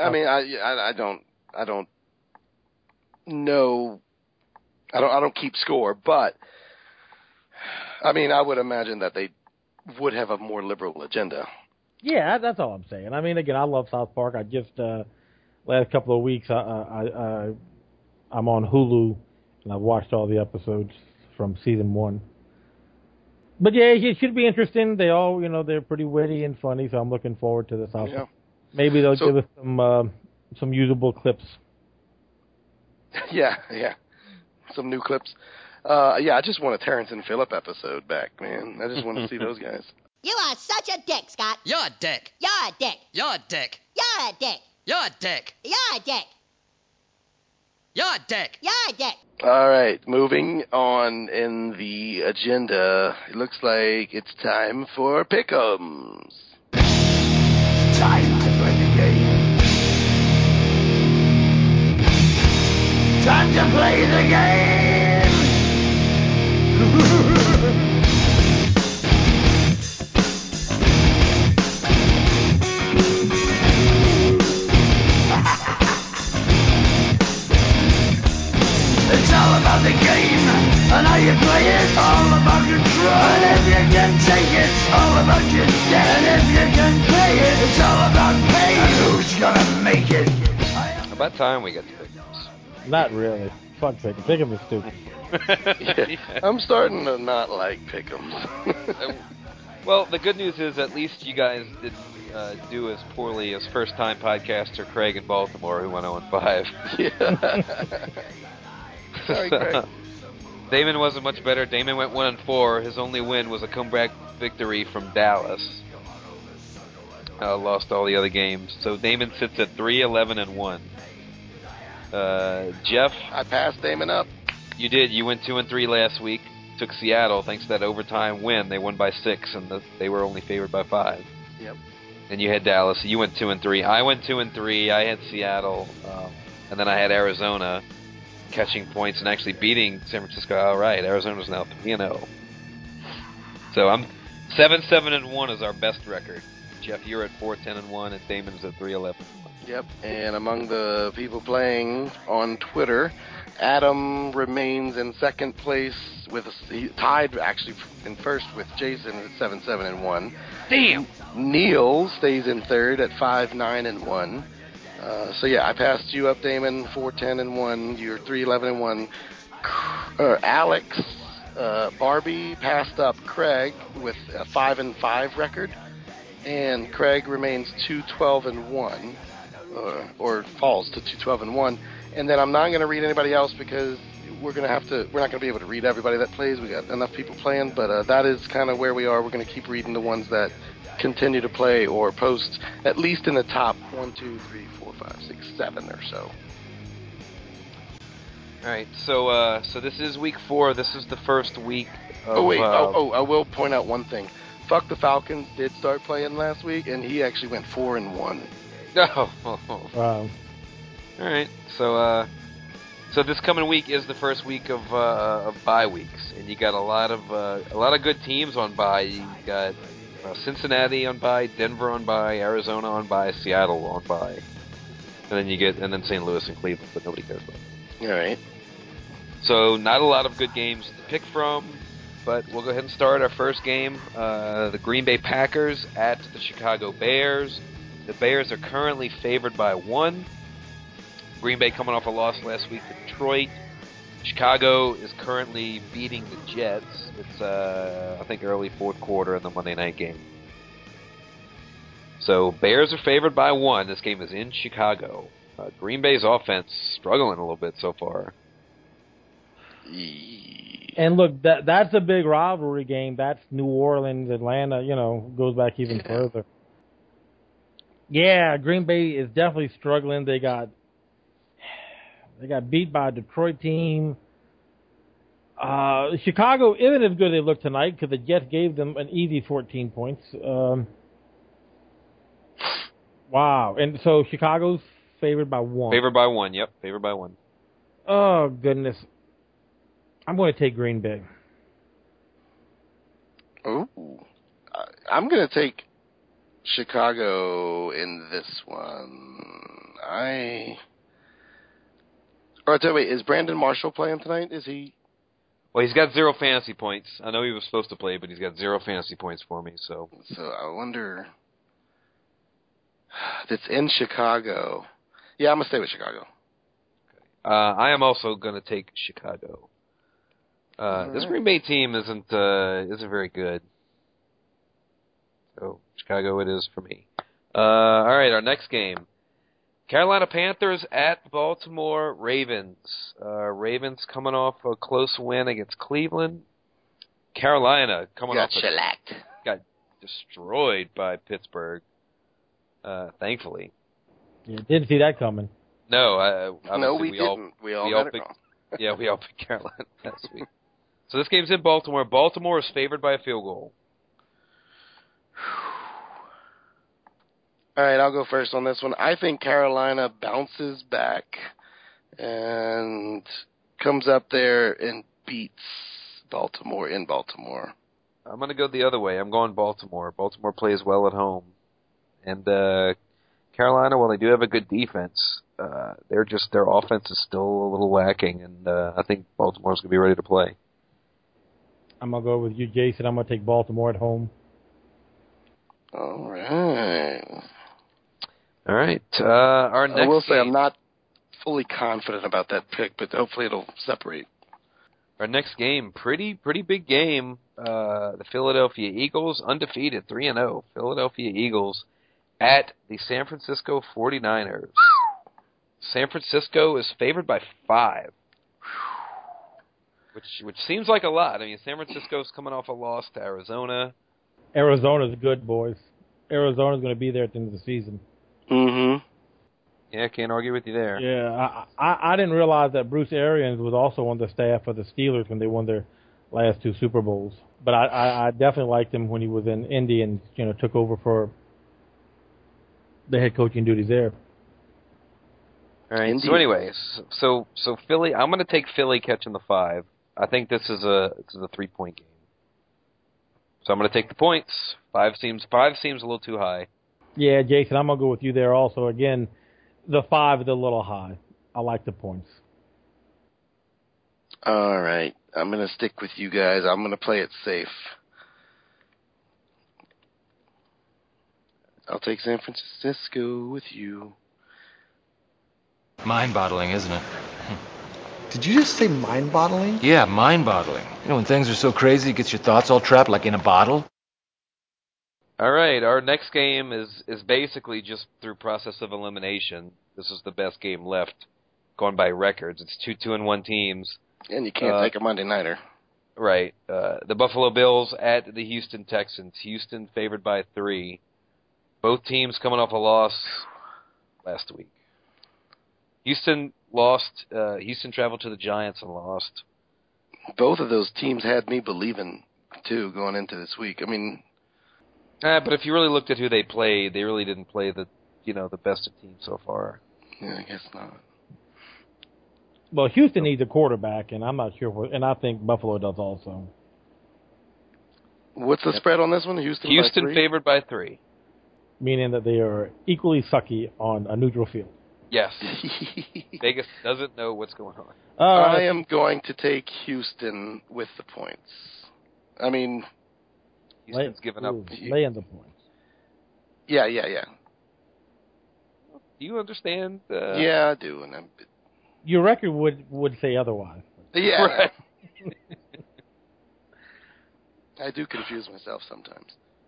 don't know. I don't keep score, but I mean, I would imagine that they would have a more liberal agenda. Yeah, that's all I'm saying. I mean, again, I love South Park. I just last couple of weeks, I'm on Hulu, and I've watched all the episodes from season 1. But yeah, it should be interesting. They all, they're pretty witty and funny, so I'm looking forward to this. Yeah. Maybe they'll give us some usable clips. Yeah, some new clips. I just want a Terrence and Phillip episode back, man. I just want to see those guys. You are such a dick, Scott. You're a dick. You're a dick. You're a dick. You're a dick. You're a dick. You're a dick. You're a dick. You're a dick. All right, moving on in the agenda. It looks like it's time for Pick'ems. Time to play the game. Time to play the game. It's all about the game and how you play it. All about control. And if you can take it, all about your debt. And if you can pay it, it's all about pay. And who's gonna make it? about time we get to Pick'ems. Not really. Fuck Pick'em. Pick'em is stupid. Yeah, I'm starting to not like Pick'ems. Well, the good news is at least you guys didn't do as poorly as first-time podcaster Craig in Baltimore, who went 0-5. Yeah. Sorry, Craig. Damon wasn't much better. Damon went 1-4. His only win was a comeback victory from Dallas. Lost all the other games. So Damon sits at 3-11-1. Jeff, I passed Damon up. You did. You went 2-3 last week. Took Seattle thanks to that overtime win. They won by 6, and they were only favored by 5. Yep. And you had Dallas. So you went 2-3. I went 2-3. I had Seattle, and then I had Arizona catching points and actually beating San Francisco outright. Arizona's now 3-0. So I'm 7-7-1 is our best record. Jeff, you're at 4-10-1, and Damon's at 3-11-1. Yep. And among the people playing on Twitter, Adam remains in second place tied actually in first with Jason at 7-7-1. Damn. Neil stays in third at 5-9-1. So yeah, I passed you up, Damon, 4-10-1. You're 3-11-1. Alex, Barbie passed up Craig with a 5-5 record, and Craig remains 2-12-1, or falls to 2-12-1. And then I'm not going to read anybody else because we're not going to be able to read everybody that plays. We got enough people playing, but that is kind of where we are. We're going to keep reading the ones that continue to play or post at least in the top 1, 2, 3, 4, 5, 6, 7 or so. All right, so this is week 4. This is the first week of... I will point out one thing. Fuck the Falcons did start playing last week, and he actually went 4-1. No. Wow. All right, so this coming week is the first week of bye weeks, and you got a lot of good teams on bye. You got Cincinnati on bye, Denver on bye, Arizona on bye, Seattle on bye, and then St. Louis and Cleveland, but nobody cares about it. All right. So not a lot of good games to pick from, but we'll go ahead and start our first game. The Green Bay Packers at the Chicago Bears. The Bears are currently favored by 1. Green Bay coming off a loss last week to Detroit. Chicago is currently beating the Jets. It's, I think, early fourth quarter in the Monday night game. So Bears are favored by 1. This game is in Chicago. Green Bay's offense struggling a little bit so far. And look, that's a big rivalry game. That's New Orleans, Atlanta, goes back even further. Yeah, Green Bay is definitely struggling. They got beat by a Detroit team. Chicago isn't as good as they look tonight because the Jets gave them an easy 14 points. Wow. And so Chicago's favored by 1. Favored by 1, yep. Favored by 1. Oh, goodness. I'm going to take Green Bay. Ooh. I'm going to take Chicago in this one. I'll tell you, wait, is Brandon Marshall playing tonight? Is he? Well, he's got 0 fantasy points. I know he was supposed to play, but he's got 0 fantasy points for me, so. So I wonder. That's in Chicago. Yeah, I'm going to stay with Chicago. I am also going to take Chicago. This Green Bay team isn't very good. So, Chicago it is for me. All right, our next game. Carolina Panthers at Baltimore Ravens. Ravens coming off a close win against Cleveland. Carolina coming off got destroyed by Pittsburgh, thankfully. Yeah, didn't see that coming. No, we didn't. We all got it wrong. Yeah, we all picked Carolina last week. So this game's in Baltimore. Baltimore is favored by a field goal. All right, I'll go first on this one. I think Carolina bounces back and comes up there and beats Baltimore in Baltimore. I'm going to go the other way. I'm going Baltimore. Baltimore plays well at home. And Carolina, while they do have a good defense, their offense is still a little lacking, and I think Baltimore's going to be ready to play. I'm going to go with you, Jason. I'm going to take Baltimore at home. All right. Our next I will game, say I'm not fully confident about that pick, but hopefully it'll separate. Our next game, pretty big game. The Philadelphia Eagles, undefeated, 3-0. Philadelphia Eagles at the San Francisco 49ers. San Francisco is favored by 5. Which seems like a lot. I mean, San Francisco's coming off a loss to Arizona. Arizona's good, boys. Arizona's going to be there at the end of the season. Mm-hmm. Yeah, can't argue with you there. Yeah, I didn't realize that Bruce Arians was also on the staff of the Steelers when they won their last 2 Super Bowls. But I definitely liked him when he was in Indy and took over for the head coaching duties there. All right. So anyways, so Philly, I'm going to take Philly catching the 5. I think this is a 3-point game. So I'm going to take the points. 5 seems a little too high. Yeah, Jason, I'm going to go with you there also. Again, the 5 is a little high. I like the points. All right. I'm going to stick with you guys. I'm going to play it safe. I'll take San Francisco with you. Mind-boggling, isn't it? Did you just say mind-boggling? Yeah, mind-boggling. When things are so crazy, it gets your thoughts all trapped like in a bottle. All right, our next game is basically just through process of elimination. This is the best game left going by records. It's 2-2-1 teams. And you can't take a Monday nighter. Right. The Buffalo Bills at the Houston Texans. Houston favored by 3. Both teams coming off a loss last week. Houston lost. Houston traveled to the Giants and lost. Both of those teams had me believing, too, going into this week. I mean... but if you really looked at who they played, they really didn't play the best of teams so far. Yeah, I guess not. Well, Houston needs a quarterback, and I'm not sure. And I think Buffalo does also. What's the spread on this one? Houston by 3? Favored by 3. Meaning that they are equally sucky on a neutral field. Yes. Vegas doesn't know what's going on. I am going to take Houston with the points. I mean... Houston's given up. Laying the points. Yeah. Do you understand? Yeah, I do. And your record would say otherwise. Yeah. Right. I do confuse myself sometimes.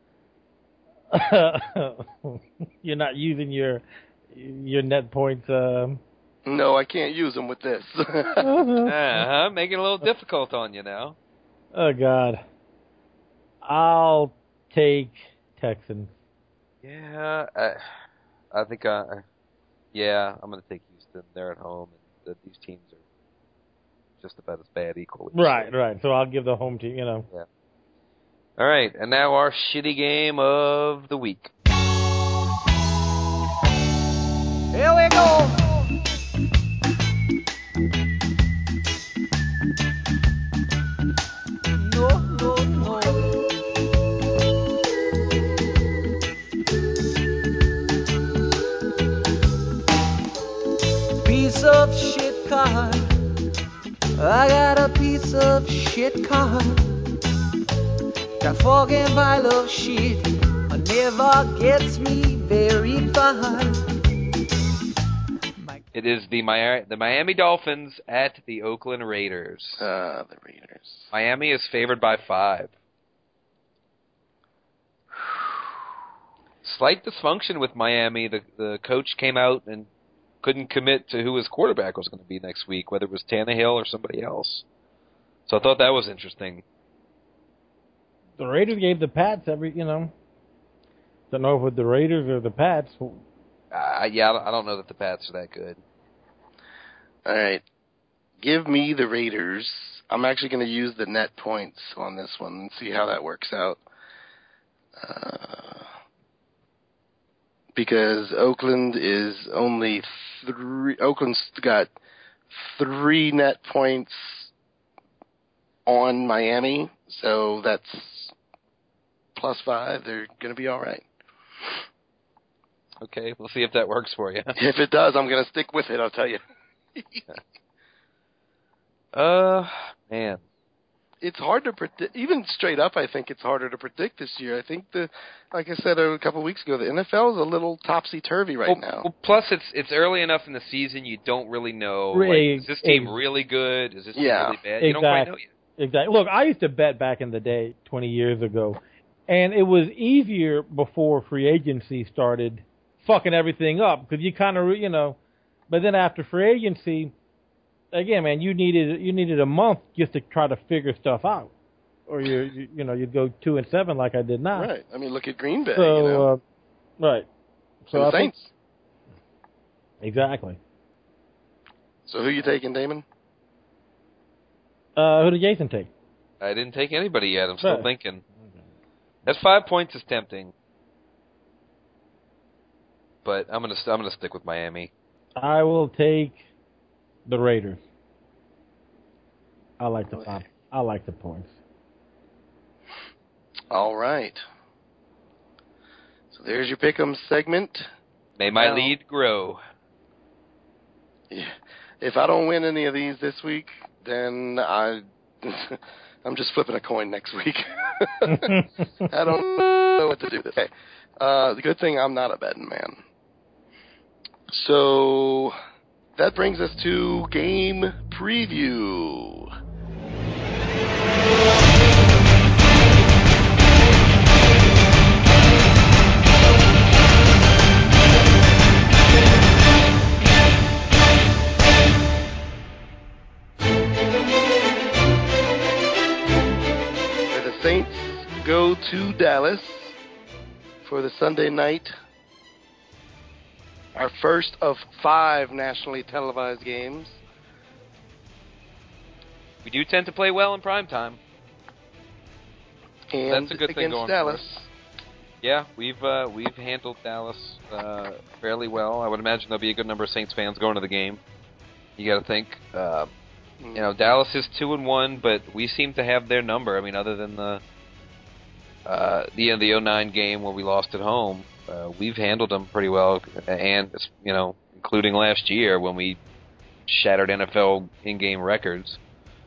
You're not using your net points. No, I can't use them with this. Making it a little difficult on you now. Oh, God. I'll take Texans. Yeah, I think I'm going to take Houston. They're at home, and these teams are just about as bad equally. Right. So I'll give the home team, Yeah. All right, and now our shitty game of the week. Here we go. No. Piece of shit car. I got a piece of shit car. That fucking pile of shit never gets me very far. It is the Miami Dolphins at the Oakland Raiders. The Raiders. Miami is favored by 5. Slight dysfunction with Miami. The coach came out and couldn't commit to who his quarterback was going to be next week, whether it was Tannehill or somebody else. So I thought that was interesting. The Raiders gave the Pats don't know if it was the Raiders or the Pats. I don't know that the Pats are that good. All right. Give me the Raiders. I'm actually going to use the net points on this one and see how that works out. Because Oakland is only 3. Oakland's got 3 net points on Miami, so that's +5. They're going to be all right. Okay, we'll see if that works for you. If it does, I'm going to stick with it, I'll tell you. Man. It's hard to predict. Even straight up, I think it's harder to predict this year. I think like I said a couple of weeks ago, the NFL is a little topsy-turvy right now. Well, plus it's early enough in the season, you don't really know. Is this team really good? Is this team really bad? You don't quite know yet. Exactly. Look, I used to bet back in the day, 20 years ago, and it was easier before free agency started fucking everything up because you kind of, but then after free agency, again, man, you needed a month just to try to figure stuff out, or you'd go 2-7 like I did now. Right. I mean, look at Green Bay. So, right. So and the Saints. Exactly. So who you taking, Damon? Who did Jason take? I didn't take anybody yet. I'm still thinking. That 5 points is tempting, but I'm gonna stick with Miami. I will take the Raiders. I like the points. All right. So there's your Pick'em segment. May my lead grow. Yeah. If I don't win any of these this week, then I'm just flipping a coin next week. I don't know what to do. Okay. The good thing I'm not a betting man. So that brings us to game preview. to Dallas for the Sunday night. Our first of 5 nationally televised games. We do tend to play well in prime time. And that's a good thing going Dallas. For us. Yeah, we've handled Dallas fairly well. I would imagine there'll be a good number of Saints fans going to the game. You got to think, Dallas is 2-1, but we seem to have their number. I mean, other than the 2009 game where we lost at home, we've handled them pretty well, and including last year when we shattered NFL in-game records.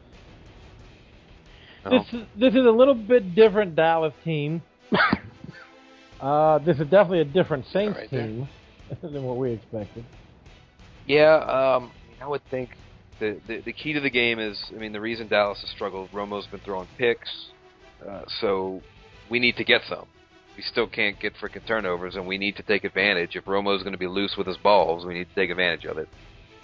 This is a little bit different Dallas team. This is definitely a different Saints team than what we expected. Yeah, I would think the key to the game is, the reason Dallas has struggled, Romo's been throwing picks, so we need to get some. We still can't get freaking turnovers, and we need to take advantage. If Romo's going to be loose with his balls, we need to take advantage of it.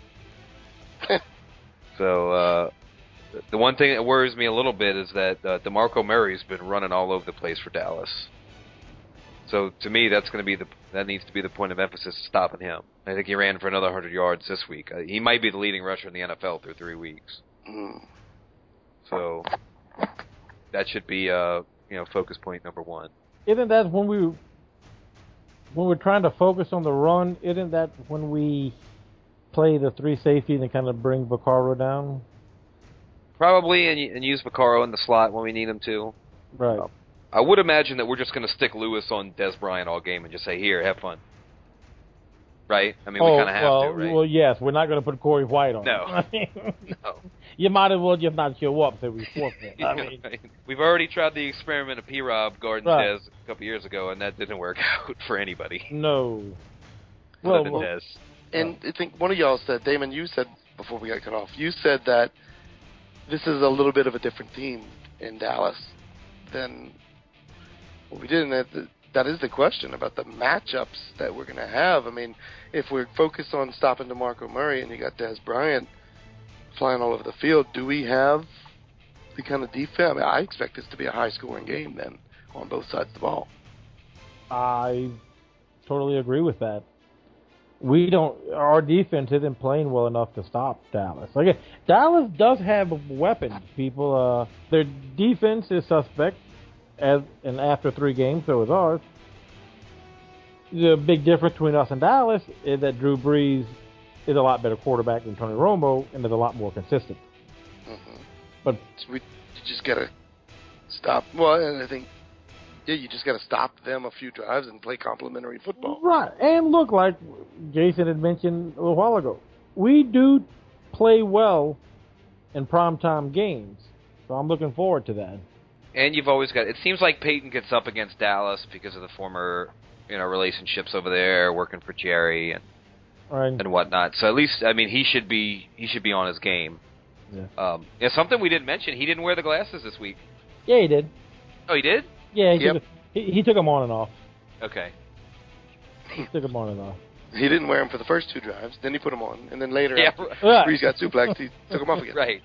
So, the one thing that worries me a little bit is that DeMarco Murray's been running all over the place for Dallas. So to me, that needs to be the point of emphasis, stopping him. I think he ran for another 100 yards this week. He might be the leading rusher in the NFL through 3 weeks. So that should be focus point number 1. Isn't that when we're trying to focus on the run? Isn't that when we play the 3 safeties and kind of bring Vaccaro down? Probably, and use Vaccaro in the slot when we need him to. Right. I would imagine that we're just going to stick Lewis on Dez Bryant all game and just say, here, have fun. Right? We kind of have to, right? Well, yes. We're not going to put Corey White on. No. No. You might as well just not show up so we forfeit. Right. We've already tried the experiment of P-Rob guarding Dez a couple years ago, and that didn't work out for anybody. No. Other than Dez. And I think one of y'all said, Damon, you said, before we got cut off, you said that this is a little bit of a different team in Dallas than what we did. And that is the question about the matchups that we're going to have. If we're focused on stopping DeMarco Murray and you got Dez Bryant flying all over the field, do we have the kind of defense? I expect this to be a high-scoring game then on both sides of the ball. I totally agree with that. Our defense isn't playing well enough to stop Dallas. Again, Dallas does have weapons, people. Their defense is suspect, and after 3 games, so is ours. The big difference between us and Dallas is that Drew Brees is a lot better quarterback than Tony Romo, and is a lot more consistent. Mm-hmm. But you just got to stop. Well, and I think, you just got to stop them a few drives and play complementary football. Right. And look, like Jason had mentioned a little while ago, we do play well in primetime games. So I'm looking forward to that. And you've always got, it seems like Peyton gets up against Dallas because of the former, relationships over there, working for Jerry and whatnot. So at least, he should be on his game. Yeah. Something we didn't mention, he didn't wear the glasses this week. Yeah, he did. Oh, he did? Yeah, he took them on and off. Okay. He took them on and off. He didn't wear them for the first 2 drives, then he put them on, and then later, after right. Brees got suplexed, he took them off again. Right.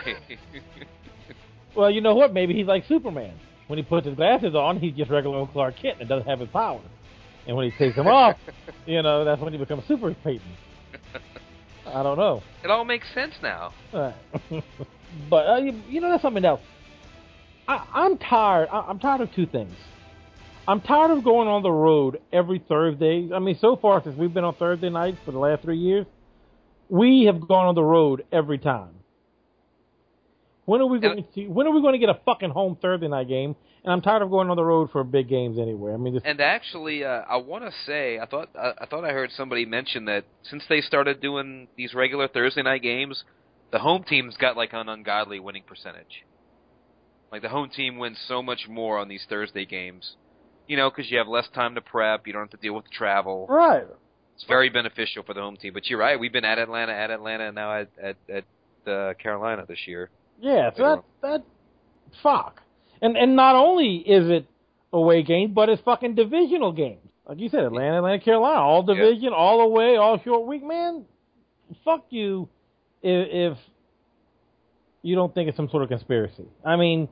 Well, you know what? Maybe he's like Superman. When he puts his glasses on, he's just regular old Clark Kent and doesn't have his power. And when he takes them off, that's when he becomes Super Peyton. I don't know. It all makes sense now. But, that's something else. I'm tired. I'm tired of 2 things. I'm tired of going on the road every Thursday. So far since we've been on Thursday nights for the last 3 years, we have gone on the road every time. When are we going to get a fucking home Thursday night game? And I'm tired of going on the road for big games anyway. And actually, I want to say, I thought I heard somebody mention that since they started doing these regular Thursday night games, the home team's got like an ungodly winning percentage. Like, the home team wins so much more on these Thursday games. Because you have less time to prep. You don't have to deal with the travel. Right. It's very beneficial for the home team. But you're right. We've been at Atlanta, and now at Carolina this year. Yeah, so that fuck. And not only is it away games, but it's fucking divisional games. Like you said, Atlanta, Carolina, all division, all away, all short week. Man, fuck you if you don't think it's some sort of conspiracy.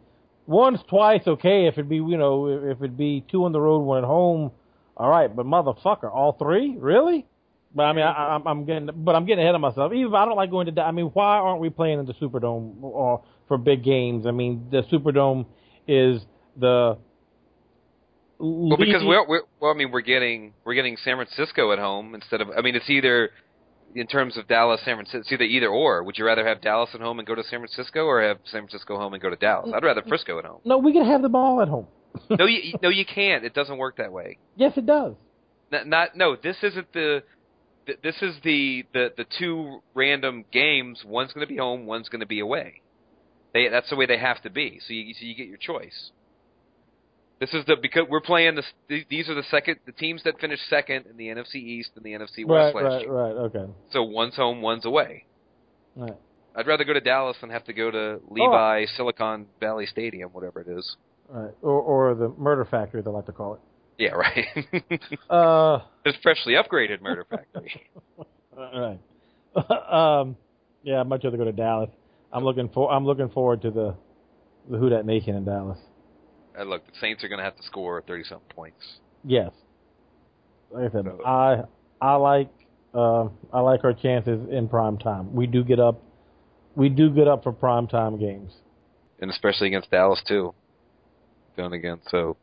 once, twice, okay. If it'd be, if it'd be 2 on the road, 1 at home, all right. But motherfucker, all 3, really? But I mean, I'm getting ahead of myself. Even if I don't like going to, I mean, why aren't we playing in the Superdome or for big games? I mean, the Superdome is the well, because we're getting San Francisco at home instead of. I mean, it's either in terms of Dallas, San Francisco. It's either or. Would you rather have Dallas at home and go to San Francisco, or have San Francisco home and go to Dallas? I'd rather Frisco at home. No, we can have the ball at home. No, you can't. It doesn't work that way. Yes, it does. No. This isn't the. This is the 2 random games. One's going to be home. One's going to be away. That's the way they have to be. So you get your choice. This is because we're playing these are the teams that finished second in the NFC East and the NFC West last year. Right, okay. So one's home, one's away. Right. I'd rather go to Dallas than have to go to Levi Silicon Valley Stadium, whatever it is. Right, or the Murder Factory, they like to call it. Yeah, right. It's freshly upgraded Murder Factory. Right. Yeah, I'd much rather go to Dallas. I'm looking forward to the Who Dat Nation in Dallas. Look, the Saints are going to have to score 30-something points. Yes. Like I said, I like our chances in prime time. We do get up for prime time games, and especially against Dallas too. Going again, so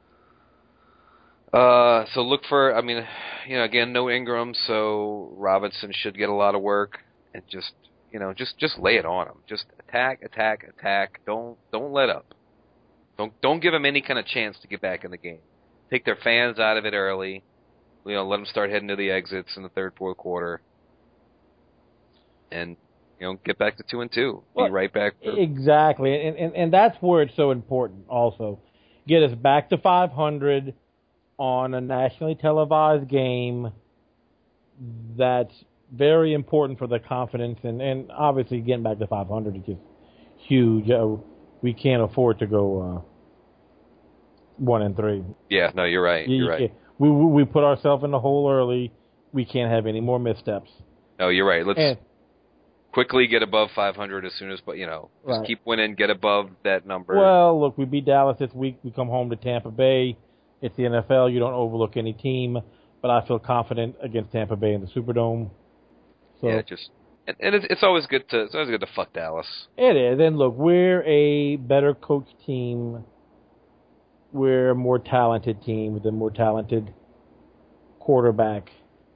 look for. I mean, again, no Ingram, so Robinson should get a lot of work, and just lay it on him. Just attack. Don't let up. Don't give them any kind of chance to get back in the game. Take their fans out of it early. Let them start heading to the exits in the third, fourth quarter, and get back to 2-2. Be right back. Exactly, and that's where it's so important. Also, get us back to 500 on a nationally televised game. That's very important for the confidence, and obviously getting back to 500 is just huge. We can't afford to go 1-3. Yeah, no, you're right. You're right. We put ourselves in the hole early. We can't have any more missteps. No, you're right. Let's quickly get above 500 as soon as, just keep winning, get above that number. Well, look, we beat Dallas this week. We come home to Tampa Bay. It's the NFL. You don't overlook any team, but I feel confident against Tampa Bay in the Superdome. So, yeah, it's always good to fuck Dallas. It is, and look, we're a better coached team. We're a more talented team with a more talented quarterback.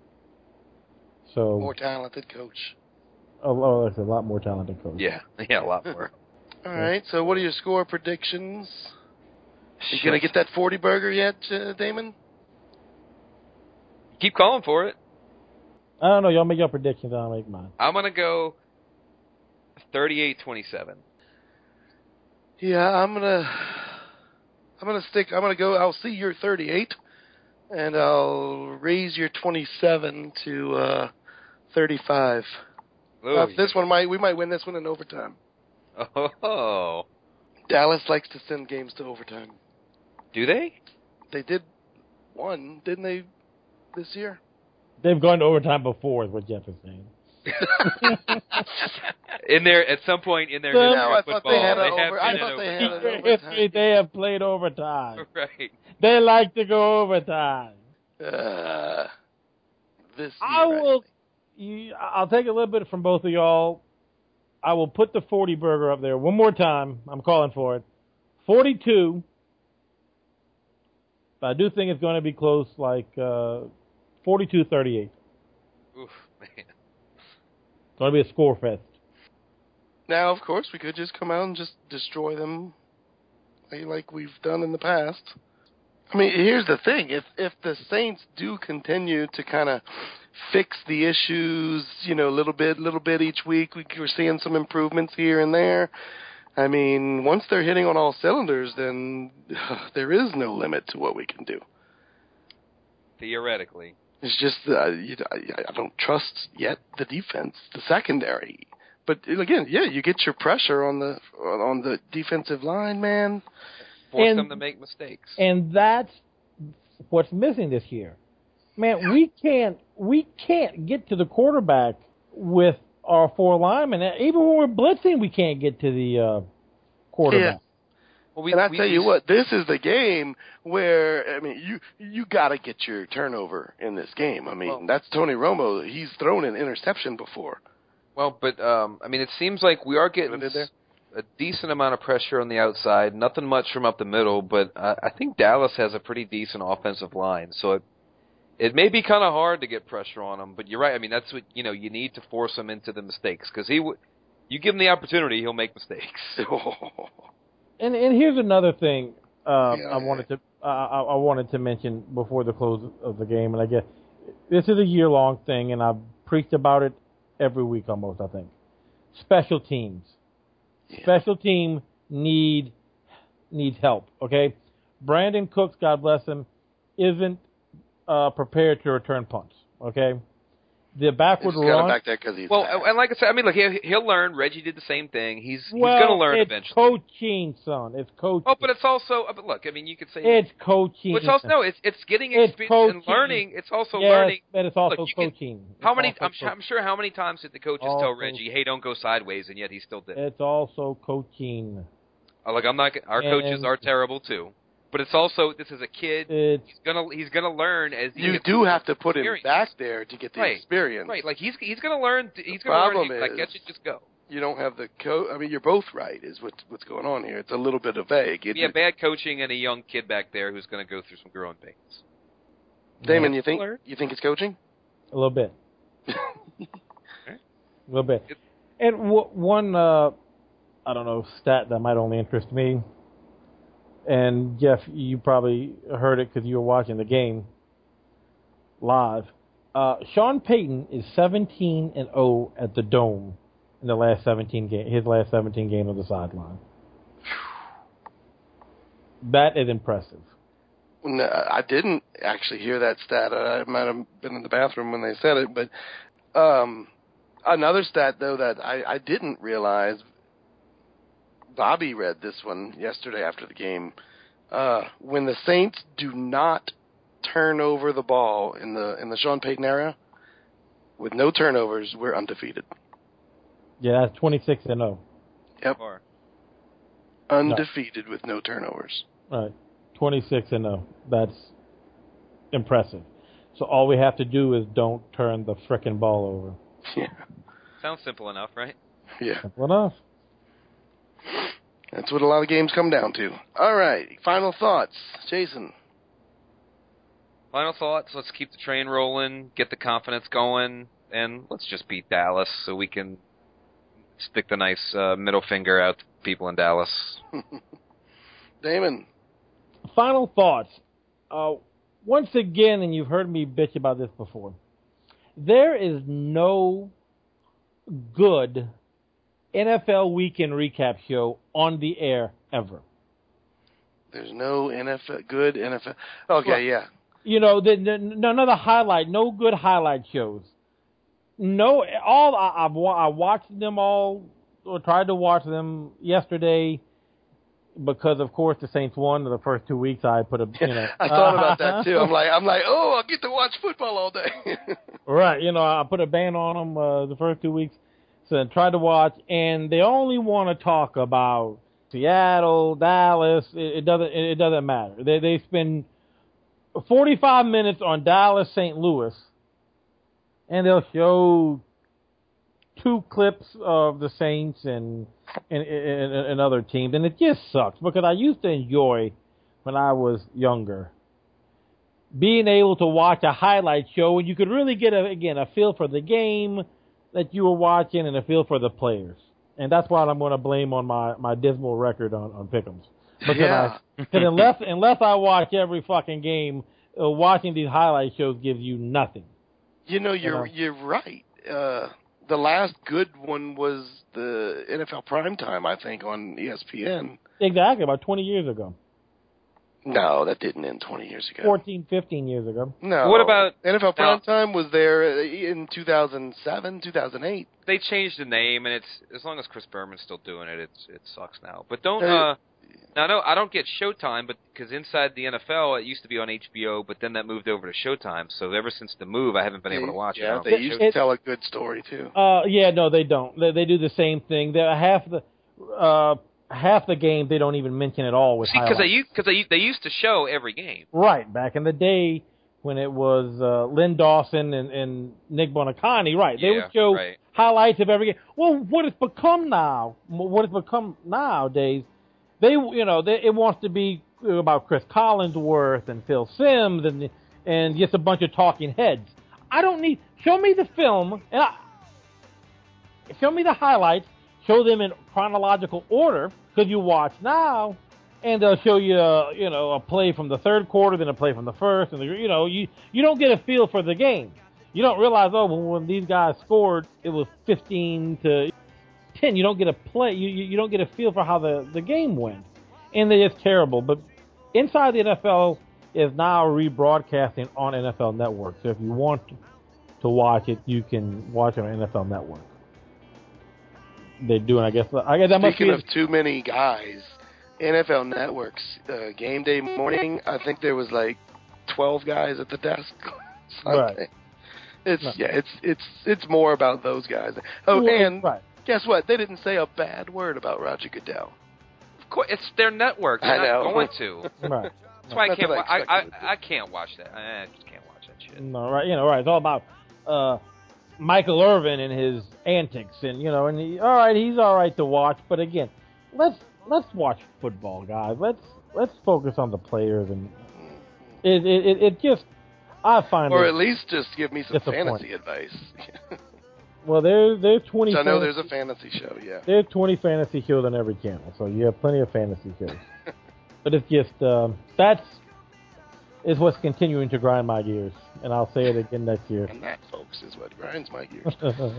So more talented coach. Oh, it's a lot more talented coach. Yeah, a lot more. All right, so what are your score predictions? You gonna get that 40 burger yet, Damon? Keep calling for it. I don't know. Y'all make your predictions. I'll make mine. I'm gonna go 38-27. Yeah, I'm gonna go. I'll see your 38, and I'll raise your 27 to 35. We might win this one in overtime. Oh. Dallas likes to send games to overtime. Do they? They did one, didn't they, this year? They've gone to overtime before, is what Jeff is saying. At some point in their I football, thought they had an overtime. They have played overtime. Right. They like to go overtime. This year, I'll take a little bit from both of y'all. I will put the 40 burger up there one more time. I'm calling for it. 42. But I do think it's going to be close, like 42-38. Oof, man. It's going to be a score fest. Now, of course, we could just come out and just destroy them like we've done in the past. I mean, here's the thing. If the Saints do continue to kind of fix the issues, little bit each week, we're seeing some improvements here and there. I mean, once they're hitting on all cylinders, then there is no limit to what we can do. Theoretically. It's just I don't trust yet the defense, the secondary. But again, you get your pressure on the defensive line, man. Force them to make mistakes. And that's what's missing this year. Man, we can't get to the quarterback with our 4 linemen. Even when we're blitzing, we can't get to the quarterback. And I tell you what, this is the game where, I mean, you got to get your turnover in this game. I mean, that's Tony Romo. He's thrown an interception before. Well, but, I mean, it seems like we are getting a decent amount of pressure on the outside, nothing much from up the middle, but I think Dallas has a pretty decent offensive line, so it may be kind of hard to get pressure on him, but you're right. I mean, that's what, you need to force him into the mistakes, because you give him the opportunity, he'll make mistakes. And here's another thing I wanted to mention before the close of the game, and I guess this is a year-long thing, and I've preached about it every week almost, I think. Special teams. Yeah. Special team needs help, okay? Brandon Cooks, God bless him, isn't prepared to return punts, okay? The backward run. Back there 'cause he's and like I said, I mean, look, he'll learn. Reggie did the same thing. He's going to learn eventually. It's coaching, son. It's coaching. Oh, but it's also, look, I mean, you could say it's coaching. It's also it's getting experience and learning. It's also learning. But it's also coaching. I'm sure how many times did the coaches tell Reggie, "Hey, don't go sideways," and yet he still did. It's also coaching. Look, I'm not. Our coaches are terrible too. But it's also, this is a kid. He's gonna learn as you do have to put him back there to get the experience. Right, like he's gonna learn. He's gonna learn. Like, get you, just go. You don't have the I mean, you're both right. Is what's going on here? It's a little bit of vague. Bad coaching and a young kid back there who's gonna go through some growing pains. Damon, you think it's coaching? A little bit. A little bit. And one, I don't know, stat that might only interest me. And, Jeff, you probably heard it because you were watching the game live. Sean Payton is 17-0 at the Dome in the last 17 games. His last 17 games on the sideline. That is impressive. No, I didn't actually hear that stat. I might have been in the bathroom when they said it. But another stat, though, that I didn't realize, Bobby read this one yesterday after the game. When the Saints do not turn over the ball in the Sean Payton era, with no turnovers, we're undefeated. Yeah, that's 26-0. Yep. Undefeated with no turnovers. Right. 26-0. That's impressive. So all we have to do is don't turn the frickin' ball over. Yeah. Sounds simple enough, right? Yeah. Simple enough. That's what a lot of games come down to. All right. Final thoughts. Jason. Final thoughts. Let's keep the train rolling, get the confidence going, and let's just beat Dallas so we can stick the nice middle finger out to people in Dallas. Damon. Final thoughts. Once again, and you've heard me bitch about this before, there is no good NFL Weekend Recap show on the air ever. There's no good NFL. Okay, yeah. You know, none of the highlight, no good highlight shows. No, I watched them all, or tried to watch them yesterday, because of course the Saints won the first 2 weeks. I put I thought about that too. I'm like, oh, I'll get to watch football all day. Right, I put a ban on them the first 2 weeks. So I tried to watch, and they only want to talk about Seattle, Dallas. It doesn't matter. They spend 45 minutes on Dallas, St. Louis, and they'll show 2 clips of the Saints and other teams, and it just sucks because I used to enjoy, when I was younger, being able to watch a highlight show, and you could really get a feel for the game that you were watching and a feel for the players. And that's what I'm going to blame on my dismal record on Pick'ems. Because unless I watch every fucking game, watching these highlight shows gives you nothing. You're right. The last good one was the NFL Primetime, I think, on ESPN. Exactly, about 20 years ago. No, that didn't end 20 years ago. 14, 15 years ago. No. What about NFL Primetime was there in 2007, 2008. They changed the name, and it's as long as Chris Berman's still doing it, it sucks now. But don't no, I don't get Showtime, but because inside the NFL it used to be on HBO, but then that moved over to Showtime. So ever since the move, I haven't been able to watch it. Yeah, they used to tell a good story too. Yeah, no, they don't. They do the same thing. Half the half the game they don't even mention at all with because highlights. they used to show every game. Right, back in the day when it was Lynn Dawson and Nick Bonacani, right? They would show highlights of every game. Well, what it's become nowadays, it wants to be about Chris Collinsworth and Phil Simms and just a bunch of talking heads. I don't need. Show me the film and show me the highlights. Show them in chronological order because you watch now, and they'll show you a play from the third quarter, then a play from the first, and you don't get a feel for the game. You don't realize when these guys scored, it was 15-10. You don't get a play. You don't get a feel for how the game went, and they're just terrible. But Inside the NFL is now rebroadcasting on NFL Network. So if you want to watch it, you can watch it on NFL Network. They're doing, I guess that must be. Speaking of too many guys, NFL Network's game day morning, I think there was like 12 guys at the desk Sunday. Right. It's more about those guys. Oh, and guess what? They didn't say a bad word about Roger Goodell. Of course, it's their network. They're not going to. Right. That's why I can't watch that. I just can't watch that shit. No, right. Right. It's all about Michael Irvin and his antics, and he's all right to watch. But again, let's watch football, guys. Let's focus on the players, and it just I find. Or at least just give me some fantasy advice. Well, there's 20. I know there's a fantasy show. Yeah, there's 20 fantasy shows on every channel, so you have plenty of fantasy shows. But it's just is what's continuing to grind my gears, and I'll say it again next year. And that, folks, is what grinds my gears.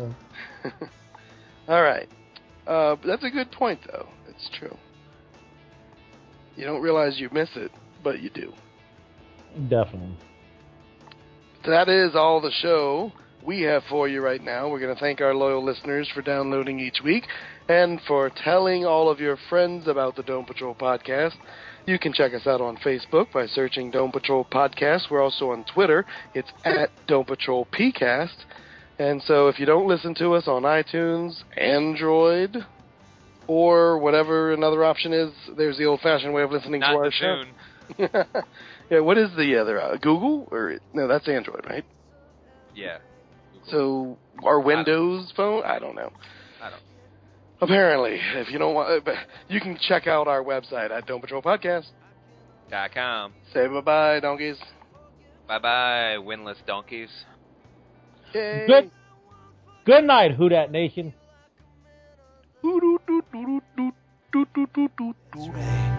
All right, that's a good point, though. It's true. You don't realize you miss it, but you do. Definitely. That is all the show we have for you right now. We're going to thank our loyal listeners for downloading each week and for telling all of your friends about the Dome Patrol podcast. You can check us out on Facebook by searching Dome Patrol Podcast. We're also on Twitter. It's at Dome Patrol PCast. And so if you don't listen to us on iTunes, Android, or whatever another option is, there's the old-fashioned way of listening to our show. Yeah, what is the other? Google? No, that's Android, right? Yeah. So, our Windows phone? I don't know. Apparently, if you don't want, you can check out our website at DomePatrolPodcast.com. Say bye-bye, donkeys. Bye-bye, winless donkeys. Yay. Good night, Who Dat Nation. This way.